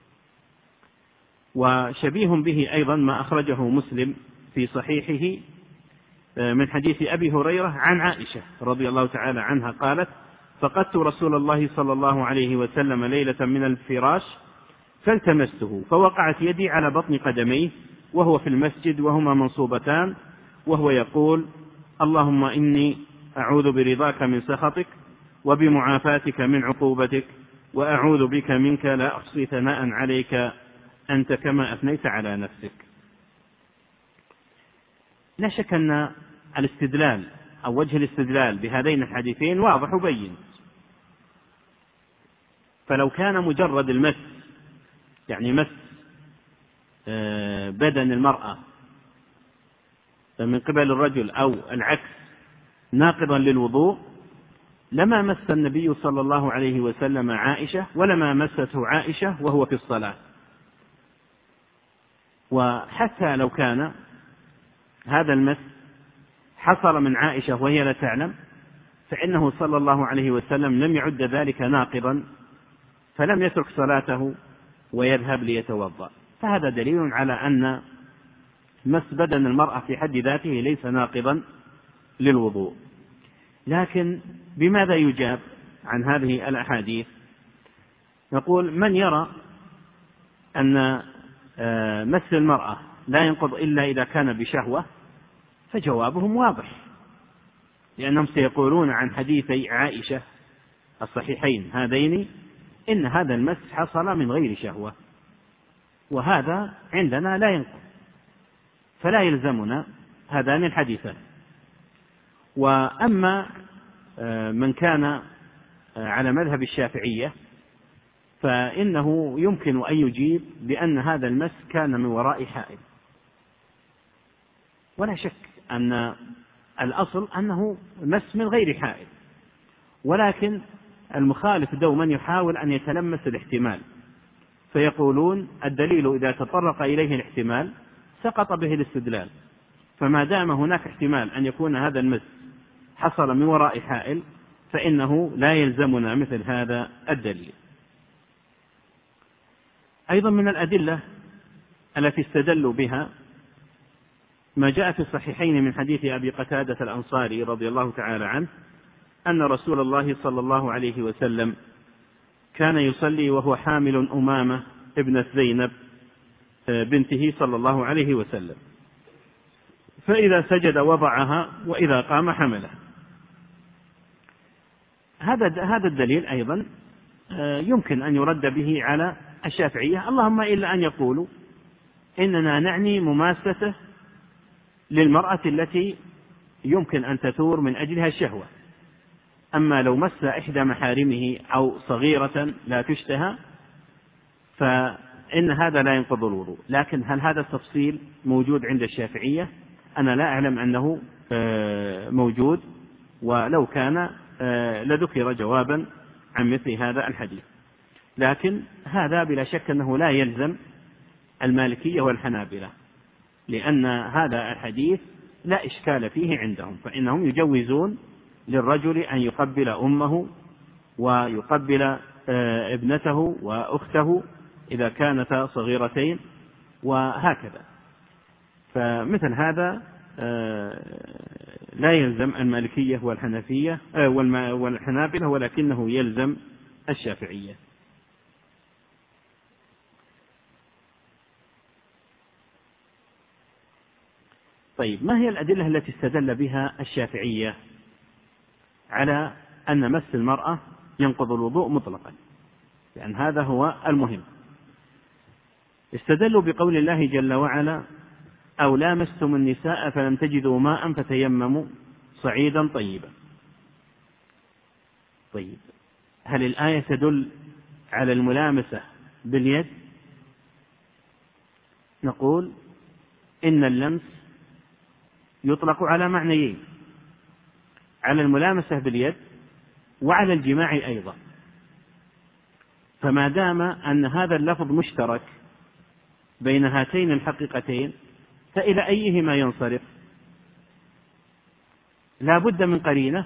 وشبيه به أيضا ما أخرجه مسلم في صحيحه من حديث أبي هريرة عن عائشة رضي الله تعالى عنها قالت فقدت رسول الله صلى الله عليه وسلم ليلة من الفراش فالتمسته فوقعت يدي على بطن قدميه وهو في المسجد وهما منصوبتان، وهو يقول: اللهم إني أعوذ برضاك من سخطك وبمعافاتك من عقوبتك وأعوذ بك منك لا أحصي ثناء عليك أنت كما أثنيت على نفسك. لا شك أن الاستدلال أو وجه الاستدلال بهذين الحديثين واضح وبين. فلو كان مجرد المس، يعني مس بدن المرأة من قبل الرجل أو العكس ناقضا للوضوء، لما مس النبي صلى الله عليه وسلم عائشة ولما مسته عائشة وهو في الصلاة. وحتى لو كان هذا المس حصل من عائشة وهي لا تعلم، فإنه صلى الله عليه وسلم لم يعد ذلك ناقضا، فلم يترك صلاته ويذهب ليتوضأ. فهذا دليل على أن مس بدن المرأة في حد ذاته ليس ناقضا للوضوء. لكن بماذا يجاب عن هذه الأحاديث؟ نقول: من يرى أن مس المرأة لا ينقض إلا إذا كان بشهوة، فجوابهم واضح، لأنهم سيقولون عن حديثي عائشة الصحيحين هذين إن هذا المس حصل من غير شهوة، وهذا عندنا لا ينقض، فلا يلزمنا هذان الحديثان. وأما من كان على مذهب الشافعية فإنه يمكن أن يجيب بأن هذا المس كان من وراء حائل، ولا شك أن الأصل أنه مس من غير حائل، ولكن المخالف دوما يحاول أن يتلمس الاحتمال، فيقولون الدليل إذا تطرق إليه الاحتمال سقط به الاستدلال، فما دام هناك احتمال أن يكون هذا المس حصل من وراء حائل فإنه لا يلزمنا مثل هذا الدليل. أيضا من الأدلة التي استدلوا بها ما جاء في الصحيحين من حديث أبي قتادة الأنصاري رضي الله تعالى عنه أن رسول الله صلى الله عليه وسلم كان يصلي وهو حامل أمامة ابنة زينب بنته صلى الله عليه وسلم، فإذا سجد وضعها وإذا قام حمله. هذا هذا الدليل أيضا يمكن أن يرد به على الشافعية، اللهم إلا أن يقولوا إننا نعني مماسته للمرأة التي يمكن أن تثور من أجلها الشهوة. أما لو مس إحدى محارمه أو صغيرة لا تشتهى فإن هذا لا ينقض الوضوء. لكن هل هذا التفصيل موجود عند الشافعية؟ أنا لا أعلم أنه موجود، ولو كان لذكر جوابا عن مثل هذا الحديث. لكن هذا بلا شك أنه لا يلزم المالكية والحنابلة، لأن هذا الحديث لا إشكال فيه عندهم، فإنهم يجوزون للرجل أن يقبل أمه ويقبل ابنته وأخته إذا كانتا صغيرتين وهكذا. فمثل هذا لا يلزم المالكية والحنفية والحنابلة، ولكنه يلزم الشافعية. طيب، ما هي الأدلة التي استدل بها الشافعية على أن مس المرأة ينقض الوضوء مطلقا؟ لأن هذا هو المهم. استدلوا بقول الله جل وعلا: أو لامستم النساء فلم تجدوا ماء فتيمموا صعيدا طيبا. طيب، هل الآية تدل على الملامسة باليد؟ نقول إن اللمس يطلق على معنيين: على الملامسة باليد وعلى الجماع أيضا. فما دام أن هذا اللفظ مشترك بين هاتين الحقيقتين فإلى أيهما ينصرف؟ لا بد من قرينة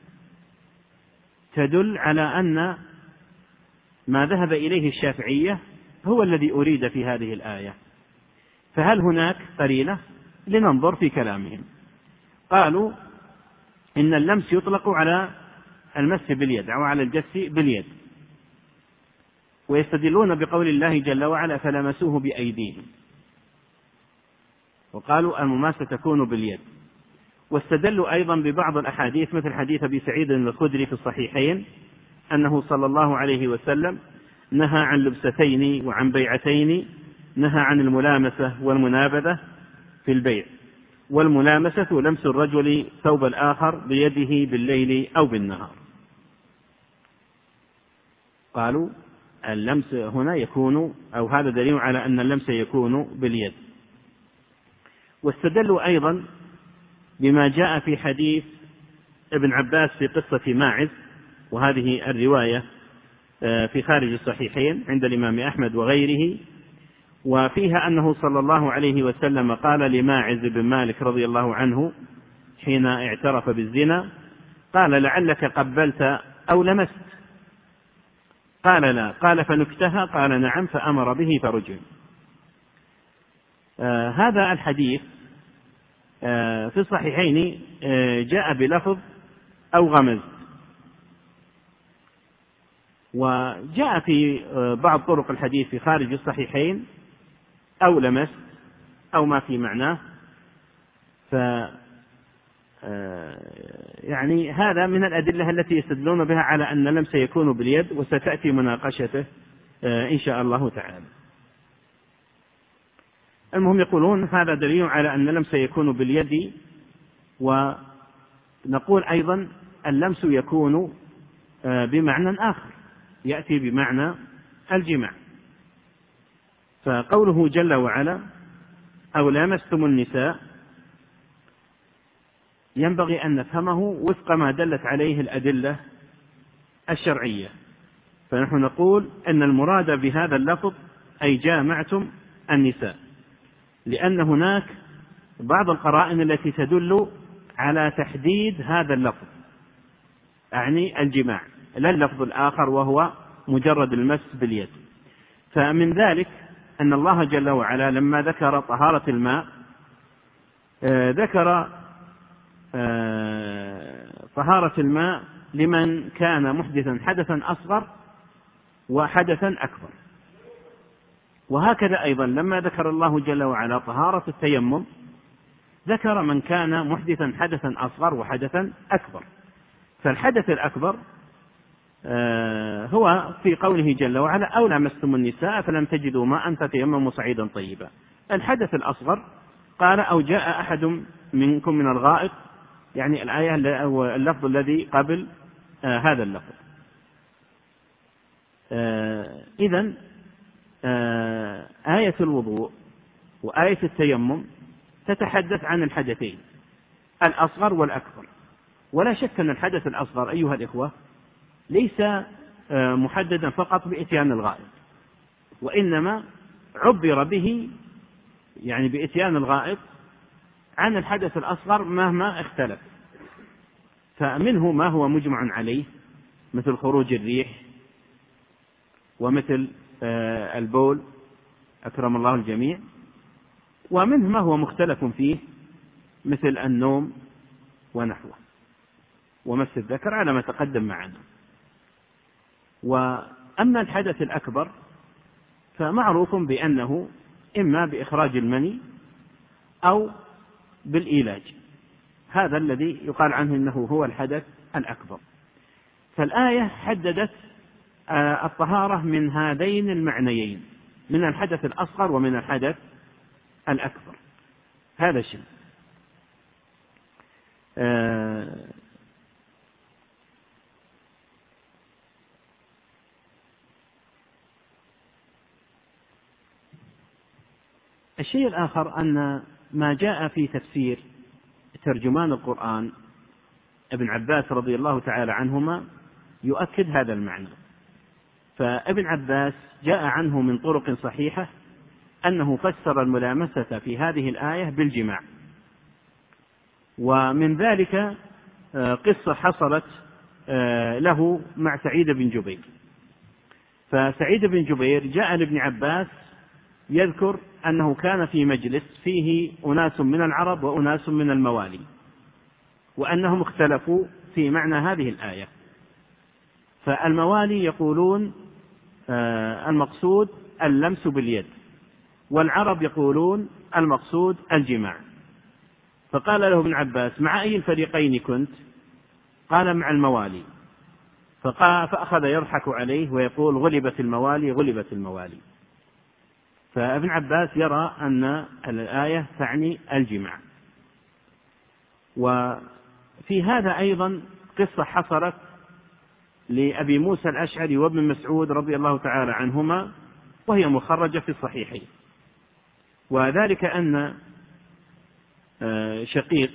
تدل على أن ما ذهب إليه الشافعية هو الذي أريد في هذه الآية. فهل هناك قرينة؟ لننظر في كلامهم. قالوا إن اللمس يطلق على المس باليد أو على الجس باليد، ويستدلون بقول الله جل وعلا: فلمسوه بأيديهم. وقالوا المماسة تكون باليد. واستدلوا أيضا ببعض الأحاديث مثل حديث أبي سعيد الخدري في الصحيحين أنه صلى الله عليه وسلم نهى عن لبستين وعن بيعتين، نهى عن الملامسة والمنابذة في البيع، والملامسة لمس الرجل ثوب الآخر بيده بالليل أو بالنهار. قالوا اللمس هنا يكون، أو هذا دليل على أن اللمس يكون باليد. واستدلوا أيضا بما جاء في حديث ابن عباس في قصة ماعز، وهذه الرواية في خارج الصحيحين عند الإمام أحمد وغيره، وفيها أنه صلى الله عليه وسلم قال لماعز بن مالك رضي الله عنه حين اعترف بالزنا، قال لعلك قبلت أو لمست؟ قال لا. قال فنكتها؟ قال نعم. فأمر به فرجم. آه هذا الحديث آه في الصحيحين آه جاء بلفظ أو غمز، وجاء في آه بعض طرق الحديث في خارج الصحيحين أو لمست أو ما في معناه. ف يعني هذا من الأدلة التي يستدلون بها على أن اللمس يكون باليد، وستأتي مناقشته إن شاء الله تعالى. المهم يقولون هذا دليل على أن اللمس يكون باليد. ونقول أيضا اللمس يكون بمعنى آخر، يأتي بمعنى الجماع. فقوله جل وعلا أو لامستم النساء ينبغي أن نفهمه وفق ما دلت عليه الأدلة الشرعية. فنحن نقول أن المراد بهذا اللفظ أي جامعتم النساء، لأن هناك بعض القرائن التي تدل على تحديد هذا اللفظ، أعني الجماع، لا اللفظ الآخر وهو مجرد المس باليد. فمن ذلك أن الله جل وعلا لما ذكر طهارة الماء آه ذكر آه طهارة الماء لمن كان محدثا حدثا أصغر وحدثا أكبر. وهكذا أيضا لما ذكر الله جل وعلا طهارة التيمم ذكر من كان محدثا حدثا أصغر وحدثا أكبر. فالحدث الأكبر آه هو في قوله جل وعلا أو لامستم النساء فلم تجدوا ماء فتيمموا صعيدا طيبا. الحدث الأصغر قال أو جاء أحد منكم من الغائط، يعني الآية اللفظ الذي قبل آه هذا اللفظ. آه إذن آه آية الوضوء وآية التيمم تتحدث عن الحدثين الأصغر والأكبر. ولا شك أن الحدث الأصغر أيها الإخوة ليس آه محددا فقط بإتيان الغائط، وإنما عبر به يعني بإتيان الغائط عن الحدث الأصغر مهما اختلف. فمنه ما هو مجمع عليه مثل خروج الريح، ومثل آه البول أكرم الله الجميع، ومنه ما هو مختلف فيه مثل النوم ونحوه، ومس الذكر على ما تقدم معنا. وأما الحدث الأكبر فمعروف بأنه إما بإخراج المني أو بالإيلاج، هذا الذي يقال عنه إنه هو الحدث الأكبر. فالآية حددت الطهارة من هذين المعنيين، من الحدث الأصغر ومن الحدث الأكبر. هذا شيء. آه الشيء الآخر أن ما جاء في تفسير ترجمان القرآن ابن عباس رضي الله تعالى عنهما يؤكد هذا المعنى. فابن عباس جاء عنه من طرق صحيحة أنه فسر الملامسة في هذه الآية بالجماع. ومن ذلك قصة حصلت له مع سعيد بن جبير. فسعيد بن جبير جاء لابن عباس يذكر أنه كان في مجلس فيه أناس من العرب وأناس من الموالي، وأنهم اختلفوا في معنى هذه الآية. فالموالي يقولون المقصود اللمس باليد، والعرب يقولون المقصود الجماع. فقال له ابن عباس: مع أي الفريقين كنت؟ قال: مع الموالي. فأخذ يضحك عليه ويقول: غلبت الموالي غلبت الموالي. فابن عباس يرى أن الآية تعني الجماع. وفي هذا أيضا قصة حصلت لأبي موسى الأشعري وابن مسعود رضي الله تعالى عنهما، وهي مخرجة في الصحيحين. وذلك أن شقيق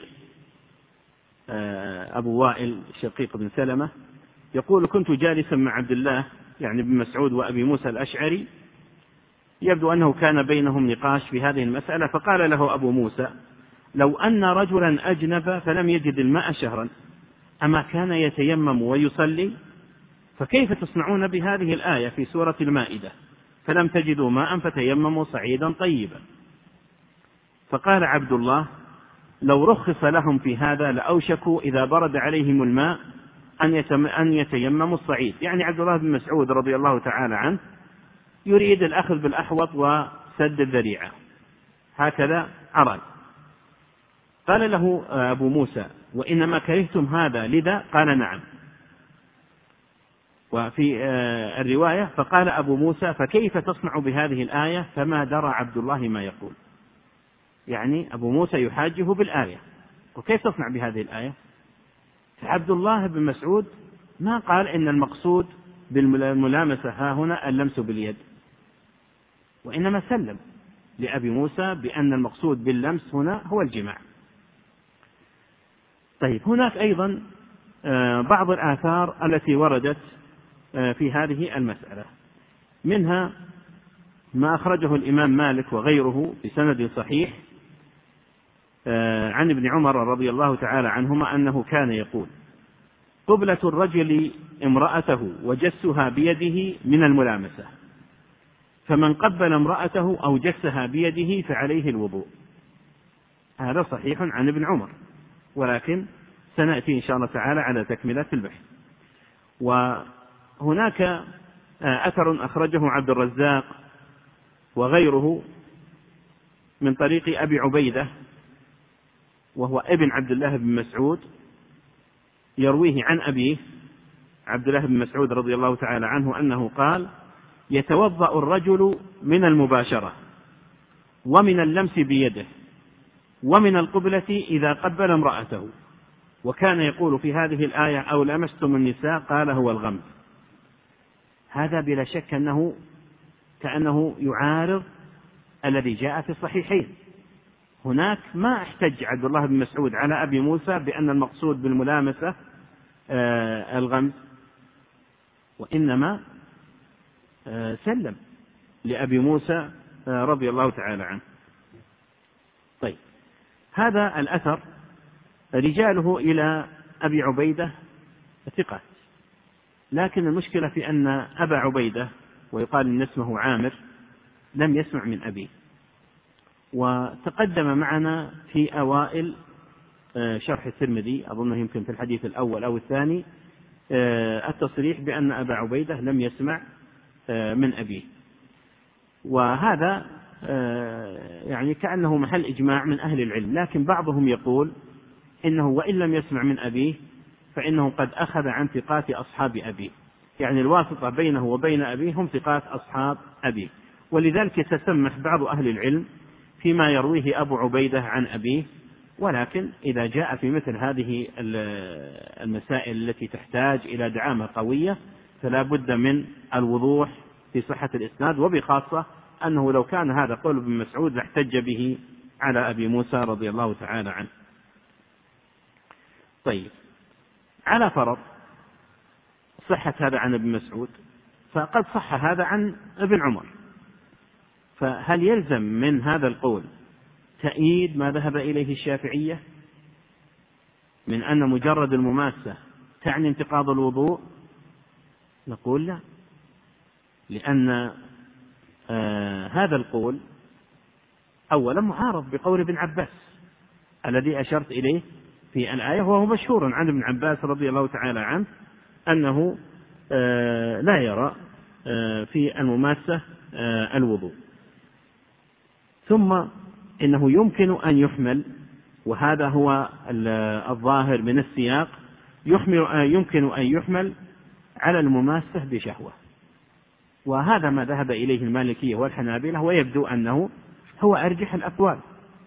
أبو وائل شقيق بن سلمة يقول: كنت جالسا مع عبد الله يعني ابن مسعود وأبي موسى الأشعري، يبدو أنه كان بينهم نقاش في هذه المسألة، فقال له أبو موسى: لو أن رجلا أجنب فلم يجد الماء شهرا أما كان يتيمم ويصلي؟ فكيف تصنعون بهذه الآية في سورة المائدة: فلم تجدوا ماء فتيمموا صعيدا طيبا؟ فقال عبد الله: لو رخص لهم في هذا لأوشكوا إذا برد عليهم الماء أن يتيمموا الصعيد. يعني عبد الله بن مسعود رضي الله تعالى عنه يريد الأخذ بالأحوط وسد الذريعة، هكذا أراد. قال له أبو موسى: وإنما كرهتم هذا لذا؟ قال: نعم. وفي الرواية: فقال أبو موسى: فكيف تصنع بهذه الآية؟ فما درى عبد الله ما يقول. يعني أبو موسى يحاجه بالآية، وكيف تصنع بهذه الآية؟ فعبد الله بن مسعود ما قال إن المقصود بالملامسة ها هنا اللمس باليد، وإنما سلم لأبي موسى بأن المقصود باللمس هنا هو الجماع. طيب، هناك أيضا بعض الآثار التي وردت في هذه المسألة، منها ما أخرجه الإمام مالك وغيره بسند صحيح عن ابن عمر رضي الله تعالى عنهما أنه كان يقول: قبلة الرجل امرأته وجسها بيده من الملامسة، فمن قبل امرأته أو جسها بيده فعليه الوضوء. هذا صحيح عن ابن عمر، ولكن سنأتي إن شاء الله تعالى على تكملة البحث. وهناك أثر أخرجه عبد الرزاق وغيره من طريق أبي عبيدة وهو ابن عبد الله بن مسعود، يرويه عن أبيه عبد الله بن مسعود رضي الله تعالى عنه أنه قال: يتوضأ الرجل من المباشرة ومن اللمس بيده ومن القبلة إذا قبل امرأته، وكان يقول في هذه الآية: أو لمستم النساء، قال: هو الغمز. هذا بلا شك أنه كأنه يعارض الذي جاء في الصحيحين. هناك ما احتج عبد الله بن مسعود على أبي موسى بأن المقصود بالملامسة آه الغمز، وإنما آه سلم لأبي موسى آه رضي الله تعالى عنه. طيب، هذا الأثر رجاله إلى أبي عبيدة ثقات، لكن المشكلة في أن أبا عبيدة، ويقال إن اسمه عامر، لم يسمع من أبيه. وتقدم معنا في أوائل شرح الترمذي، أظنه يمكن في الحديث الأول أو الثاني، التصريح بأن أبا عبيدة لم يسمع من أبيه، وهذا يعني كأنه محل إجماع من أهل العلم. لكن بعضهم يقول إنه وإن لم يسمع من أبيه فإنه قد أخذ عن ثقات أصحاب أبيه، يعني الواسطة بينه وبين أبيه هم ثقات أصحاب أبيه، ولذلك يتسمح بعض أهل العلم فيما يرويه أبو عبيدة عن أبيه. ولكن إذا جاء في مثل هذه المسائل التي تحتاج إلى دعامة قوية فلا بد من الوضوح في صحة الإسناد، وبخاصة أنه لو كان هذا قول ابن مسعود لاحتج به على أبي موسى رضي الله تعالى عنه. طيب، على فرض صحة هذا عن ابن مسعود، فقد صح هذا عن ابن عمر، فهل يلزم من هذا القول تأييد ما ذهب إليه الشافعية من أن مجرد المماسة تعني انتقاض الوضوء؟ نقول لا، لأن آه هذا القول أولا معارض بقول ابن عباس الذي أشرت إليه في الآية، وهو مشهور عن ابن عباس رضي الله تعالى عنه أنه آه لا يرى آه في المماسة آه الوضوء. ثم إنه يمكن أن يحمل، وهذا هو الظاهر من السياق، يمكن أن يحمل على المماسة بشهوة، وهذا ما ذهب إليه المالكية والحنابلة، ويبدو أنه هو أرجح الأقوال.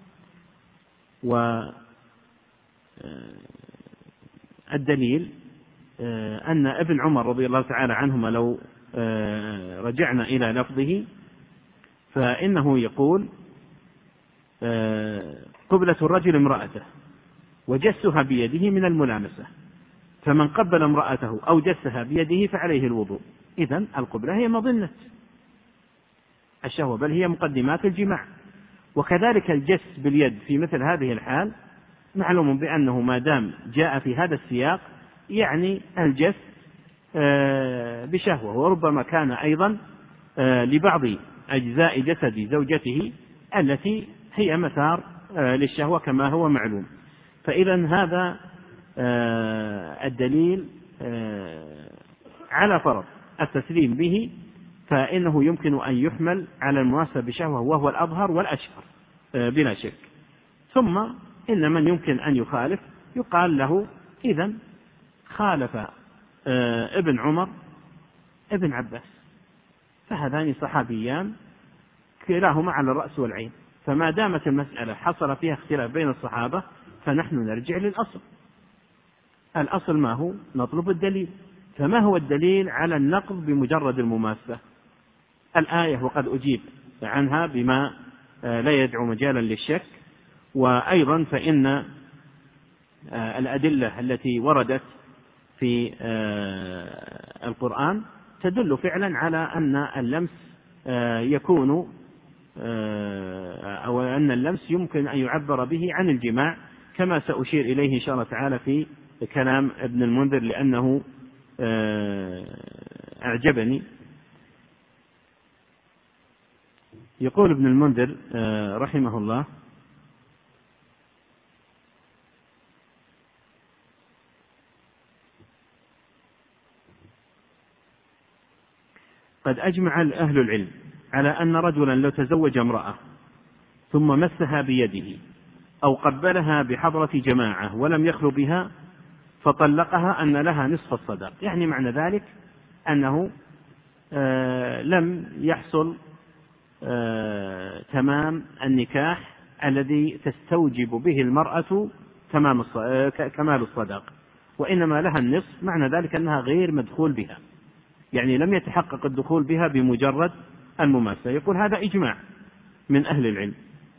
والدليل أن ابن عمر رضي الله تعالى عنهما لو رجعنا إلى لفظه فإنه يقول قبلة الرجل امرأته وجسها بيده من الملامسة، فمن قبل امرأته أو جسها بيده فعليه الوضوء. إذن القبلة هي مظنة الشهوة، بل هي مقدمات الجماع. وكذلك الجس باليد في مثل هذه الحال معلوم بأنه ما دام جاء في هذا السياق يعني الجس بشهوة، وربما كان أيضا لبعض أجزاء جسد زوجته التي هي مسار للشهوة كما هو معلوم. فإذا هذا الدليل على فرض التسليم به، فإنه يمكن أن يحمل على المماسة بشهوة، وهو الأظهر والأشهر بلا شك. ثم إن من يمكن أن يخالف يقال له إذن خالف ابن عمر ابن عباس، فهذان صحابيان كلاهما على الرأس والعين، فما دامت المسألة حصل فيها اختلاف بين الصحابة فنحن نرجع للأصل. الأصل ما هو؟ نطلب الدليل. فما هو الدليل على النقض بمجرد المماسة؟ الآية وقد أجيب عنها بما لا يدعو مجالا للشك. وأيضا فإن الأدلة التي وردت في القرآن تدل فعلا على أن اللمس يكون أو أن اللمس يمكن أن يعبر به عن الجماع، كما سأشير إليه إن شاء الله تعالى في كلام ابن المنذر لأنه أعجبني. يقول ابن المنذر رحمه الله: قد أجمع أهل العلم على أن رجلا لو تزوج امرأة ثم مسها بيده أو قبلها بحضرة جماعة ولم يخلو بها فطلقها أن لها نصف الصداق. يعني معنى ذلك أنه آه لم يحصل آه تمام النكاح الذي تستوجب به المرأة تمام كمال الصداق، وإنما لها النصف. معنى ذلك أنها غير مدخول بها، يعني لم يتحقق الدخول بها بمجرد المماسة. يقول هذا إجماع من أهل العلم.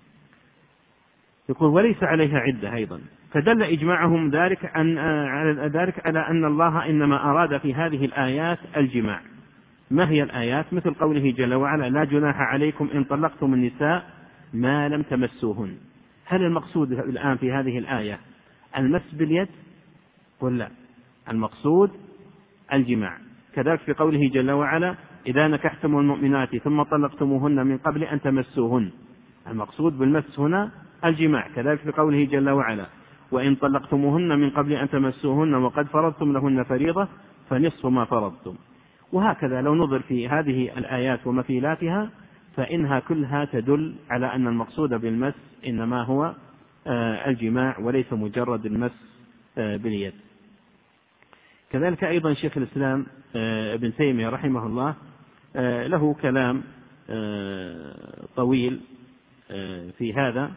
يقول وليس عليها عدة أيضا، فدل إجماعهم ذلك أن على ذلك على أن الله إنما أراد في هذه الآيات الجماع. ما هي الآيات؟ مثل قوله جل وعلا: لا جناح عليكم إن طلقتم النساء ما لم تمسوهن. هل المقصود الآن في هذه الآية المس باليد؟ قل لا، المقصود الجماع. كذلك في قوله جل وعلا: إذا نكحتم المؤمنات ثم طلقتموهن من قبل أن تمسوهن. المقصود بالمس هنا الجماع. كذلك في قوله جل وعلا: وإن طلقتموهن من قبل أن تمسوهن وقد فرضتم لهن فريضة فنصف ما فرضتم. وهكذا لو نظر في هذه الآيات ومثيلاتها فإنها كلها تدل على أن المقصود بالمس إنما هو الجماع وليس مجرد المس باليد. كذلك أيضا شيخ الإسلام ابن تيمية رحمه الله له كلام طويل في هذا،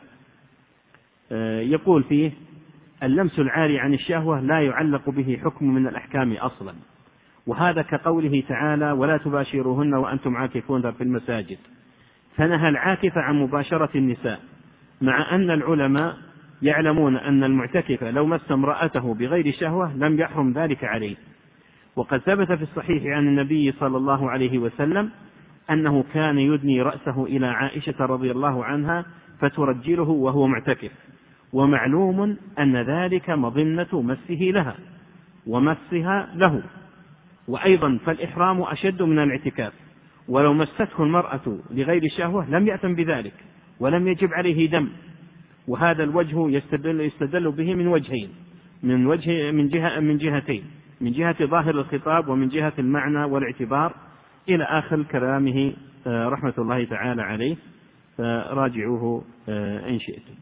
يقول فيه: اللمس العاري عن الشهوة لا يعلق به حكم من الأحكام أصلا، وهذا كقوله تعالى: ولا تباشروهن وأنتم عاكفون في المساجد، فنهى العاكف عن مباشرة النساء، مع أن العلماء يعلمون أن المعتكف لو مس امرأته بغير شهوة لم يحرم ذلك عليه. وقد ثبت في الصحيح عن النبي صلى الله عليه وسلم أنه كان يدني رأسه إلى عائشة رضي الله عنها فترجله وهو معتكف، ومعلوم أن ذلك مظنة مسه لها ومسها له. وأيضا فالإحرام أشد من الاعتكاف، ولو مسته المرأة لغير شهوة لم يأثم بذلك ولم يجب عليه دم. وهذا الوجه يستدل, يستدل به من وجهين، من وجه من جهة من جهتين، من جهة ظاهر الخطاب ومن جهة المعنى والاعتبار، إلى آخر كلامه رحمة الله تعالى عليه. فراجعوه إن شئتم.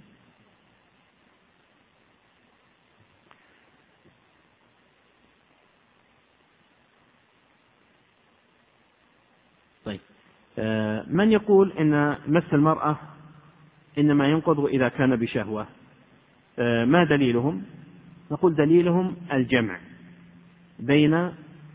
طيب، من يقول إن مس المرأة إنما ينقض إذا كان بشهوة، ما دليلهم؟ نقول دليلهم الجمع بين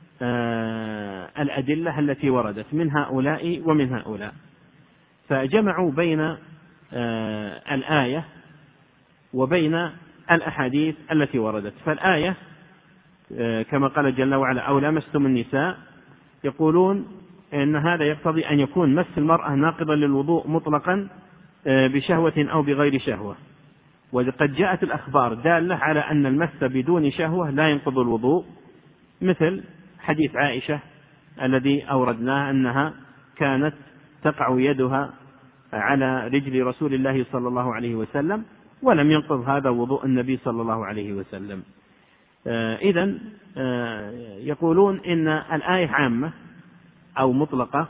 الأدلة التي وردت من هؤلاء ومن هؤلاء، فجمعوا بين الآية وبين الأحاديث التي وردت. فالآية كما قال جل وعلا أو لامستم النساء، يقولون إن هذا يقتضي أن يكون مس المرأة ناقضا للوضوء مطلقا بشهوة أو بغير شهوة، وقد جاءت الأخبار دالة على أن المس بدون شهوة لا ينقض الوضوء، مثل حديث عائشة الذي أوردناه أنها كانت تقع يدها على رجل رسول الله صلى الله عليه وسلم ولم ينقض هذا وضوء النبي صلى الله عليه وسلم. إذن يقولون إن الآية عامة أو مطلقة،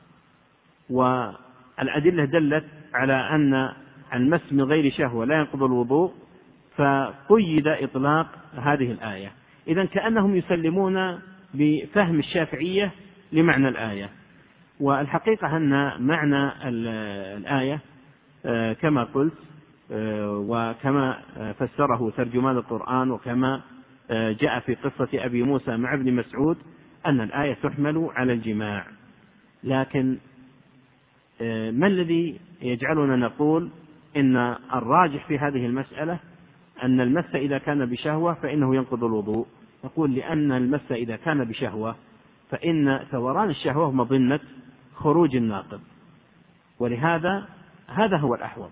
والأدلة دلت على أن المس من غير شهوة لا ينقض الوضوء، فقيد إطلاق هذه الآية. إذن كأنهم يسلمون بفهم الشافعية لمعنى الآية، والحقيقة أن معنى الآية كما قلت وكما فسره ترجمان القرآن وكما جاء في قصة أبي موسى مع ابن مسعود أن الآية تحمل على الجماع. لكن ما الذي يجعلنا نقول إن الراجح في هذه المسألة أن المس إذا كان بشهوة فإنه ينقض الوضوء؟ نقول لأن المس إذا كان بشهوة فإن ثوران الشهوة مظنة خروج الناقض، ولهذا هذا هو الأحوط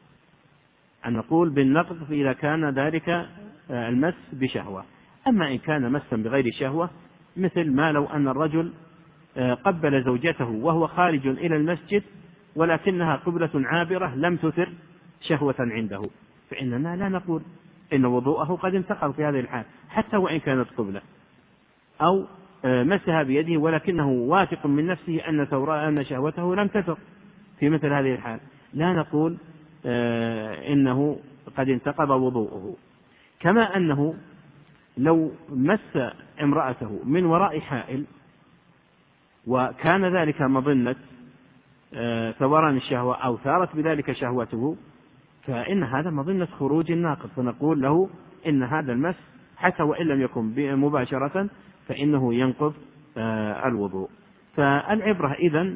أن نقول بالنقض إذا كان ذلك المس بشهوة. أما إن كان مسا بغير شهوة، مثل ما لو أن الرجل قبل زوجته وهو خارج إلى المسجد ولكنها قبلة عابرة لم تثر شهوة عنده، فإننا لا نقول إن وضوءه قد انتقض في هذه الحال حتى وإن كانت قبلة، أو مسها بيده ولكنه واثق من نفسه أن ثوران شهوته لم تثر في مثل هذه الحال، لا نقول إنه قد انتقض وضوءه. كما أنه لو مس امرأته من وراء حائل وكان ذلك مظنة ثوران الشهوة أو ثارت بذلك شهوته، فإن هذا مظنة خروج الناقض، فنقول له إن هذا المس حتى وإن لم يكن مباشرة فإنه ينقض الوضوء. فالعبرة إذن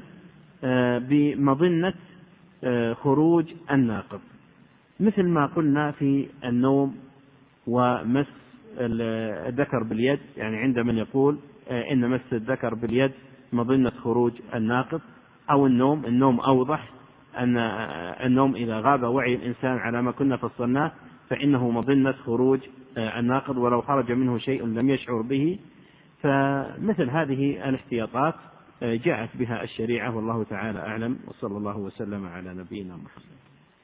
بمظنة خروج الناقض، مثل ما قلنا في النوم ومس الذكر باليد، يعني عند من يقول إن مس الذكر باليد مظنة خروج الناقض، أو النوم النوم أوضح أن النوم إذا غاب وعي الإنسان على ما كنا فصلناه فإنه مظنة خروج الناقض ولو خرج منه شيء لم يشعر به. فمثل هذه الاحتياطات جاءت بها الشريعة، والله تعالى أعلم، وصلى الله وسلم على نبينا محمد.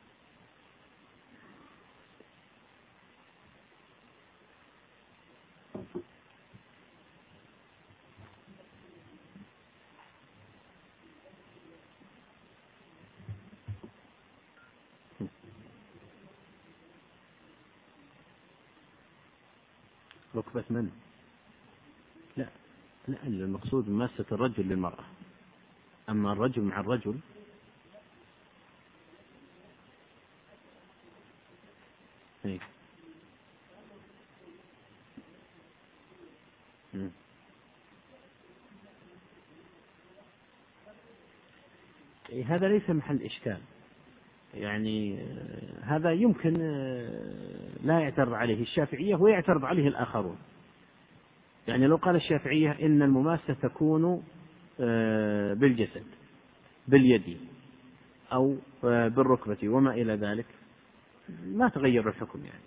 ركبة من؟ لا لا، المقصود ماسة الرجل للمرأة، أما الرجل مع الرجل إيه؟ هذا ليس محل إشكال، يعني هذا يمكن لا يعترض عليه الشافعية ويعترض عليه الآخرون. يعني لو قال الشافعية إن المماسة تكون بالجسد باليد أو بالركبة وما إلى ذلك ما تغير الحكم يعني.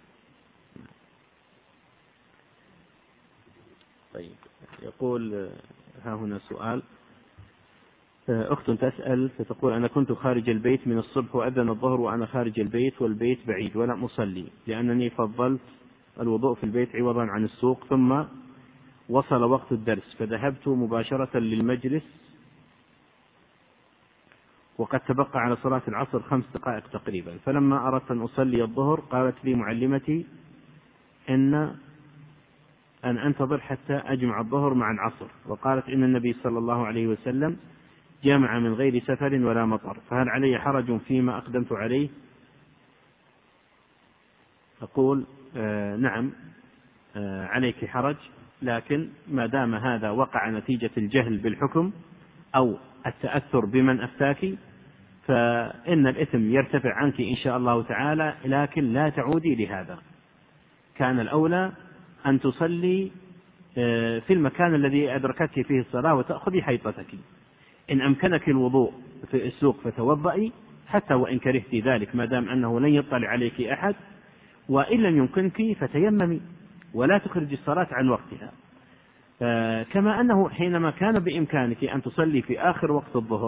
طيب، يقول ها هنا سؤال، أخت تسأل فتقول أنا كنت خارج البيت من الصبح وأذن الظهر وأنا خارج البيت والبيت بعيد ولم أصلي لأنني فضلت الوضوء في البيت عوضا عن السوق، ثم وصل وقت الدرس فذهبت مباشرة للمجلس وقد تبقى على صلاة العصر خمس دقائق تقريبا، فلما أردت أن أصلي الظهر قالت لي معلمتي إن أن أنتظر حتى أجمع الظهر مع العصر، وقالت إن النبي صلى الله عليه وسلم جمع من غير سفر ولا مطر، فهل علي حرج فيما أقدمت عليه؟ أقول آه نعم آه عليك حرج، لكن ما دام هذا وقع نتيجة الجهل بالحكم أو التأثر بمن أفتاك فإن الإثم يرتفع عنك إن شاء الله تعالى، لكن لا تعودي لهذا. كان الأولى أن تصلي في المكان الذي أدركتك فيه الصلاة وتأخذي حيطتك. إن أمكنك الوضوء في السوق فتوضئي حتى وإن كرهت ذلك ما دام أنه لن يطلع عليك أحد، وإن لم يمكنك فتيممي ولا تخرج الصلاة عن وقتها. كما أنه حينما كان بإمكانك أن تصلي في آخر وقت الظهر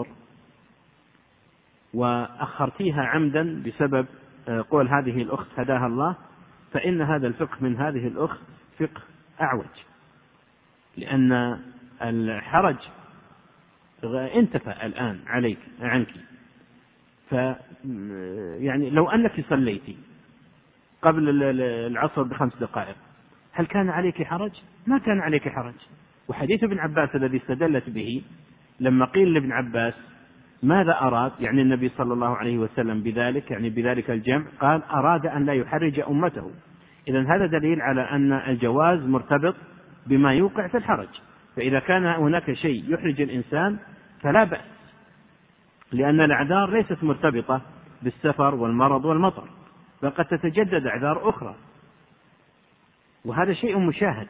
وأخرتيها عمدا بسبب قول هذه الأخت هداها الله، فإن هذا الفقه من هذه الأخت فقه أعوج، لأن الحرج انتفى الآن عليك عنك. ف يعني لو أنك صليتي قبل العصر بخمس دقائق هل كان عليك حرج؟ ما كان عليك حرج. وحديث ابن عباس الذي استدلت به لما قيل لابن عباس ماذا أراد، يعني النبي صلى الله عليه وسلم بذلك، يعني بذلك الجمع، قال أراد أن لا يحرج أمته. إذن هذا دليل على أن الجواز مرتبط بما يوقع في الحرج، فإذا كان هناك شيء يحرج الإنسان فلا بأس، لأن الأعذار ليست مرتبطة بالسفر والمرض والمطر، بل قد تتجدد أعذار أخرى، وهذا شيء مشاهد.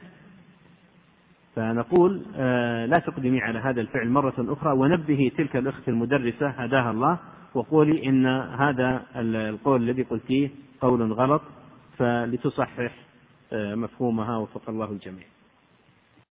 فنقول آه لا تقدمي على هذا الفعل مرة أخرى، ونبهي تلك الأخت المدرسة هداها الله، وقولي إن هذا القول الذي قلتيه قول غلط، فلتصحح آه مفهومها وفق الله الجميع.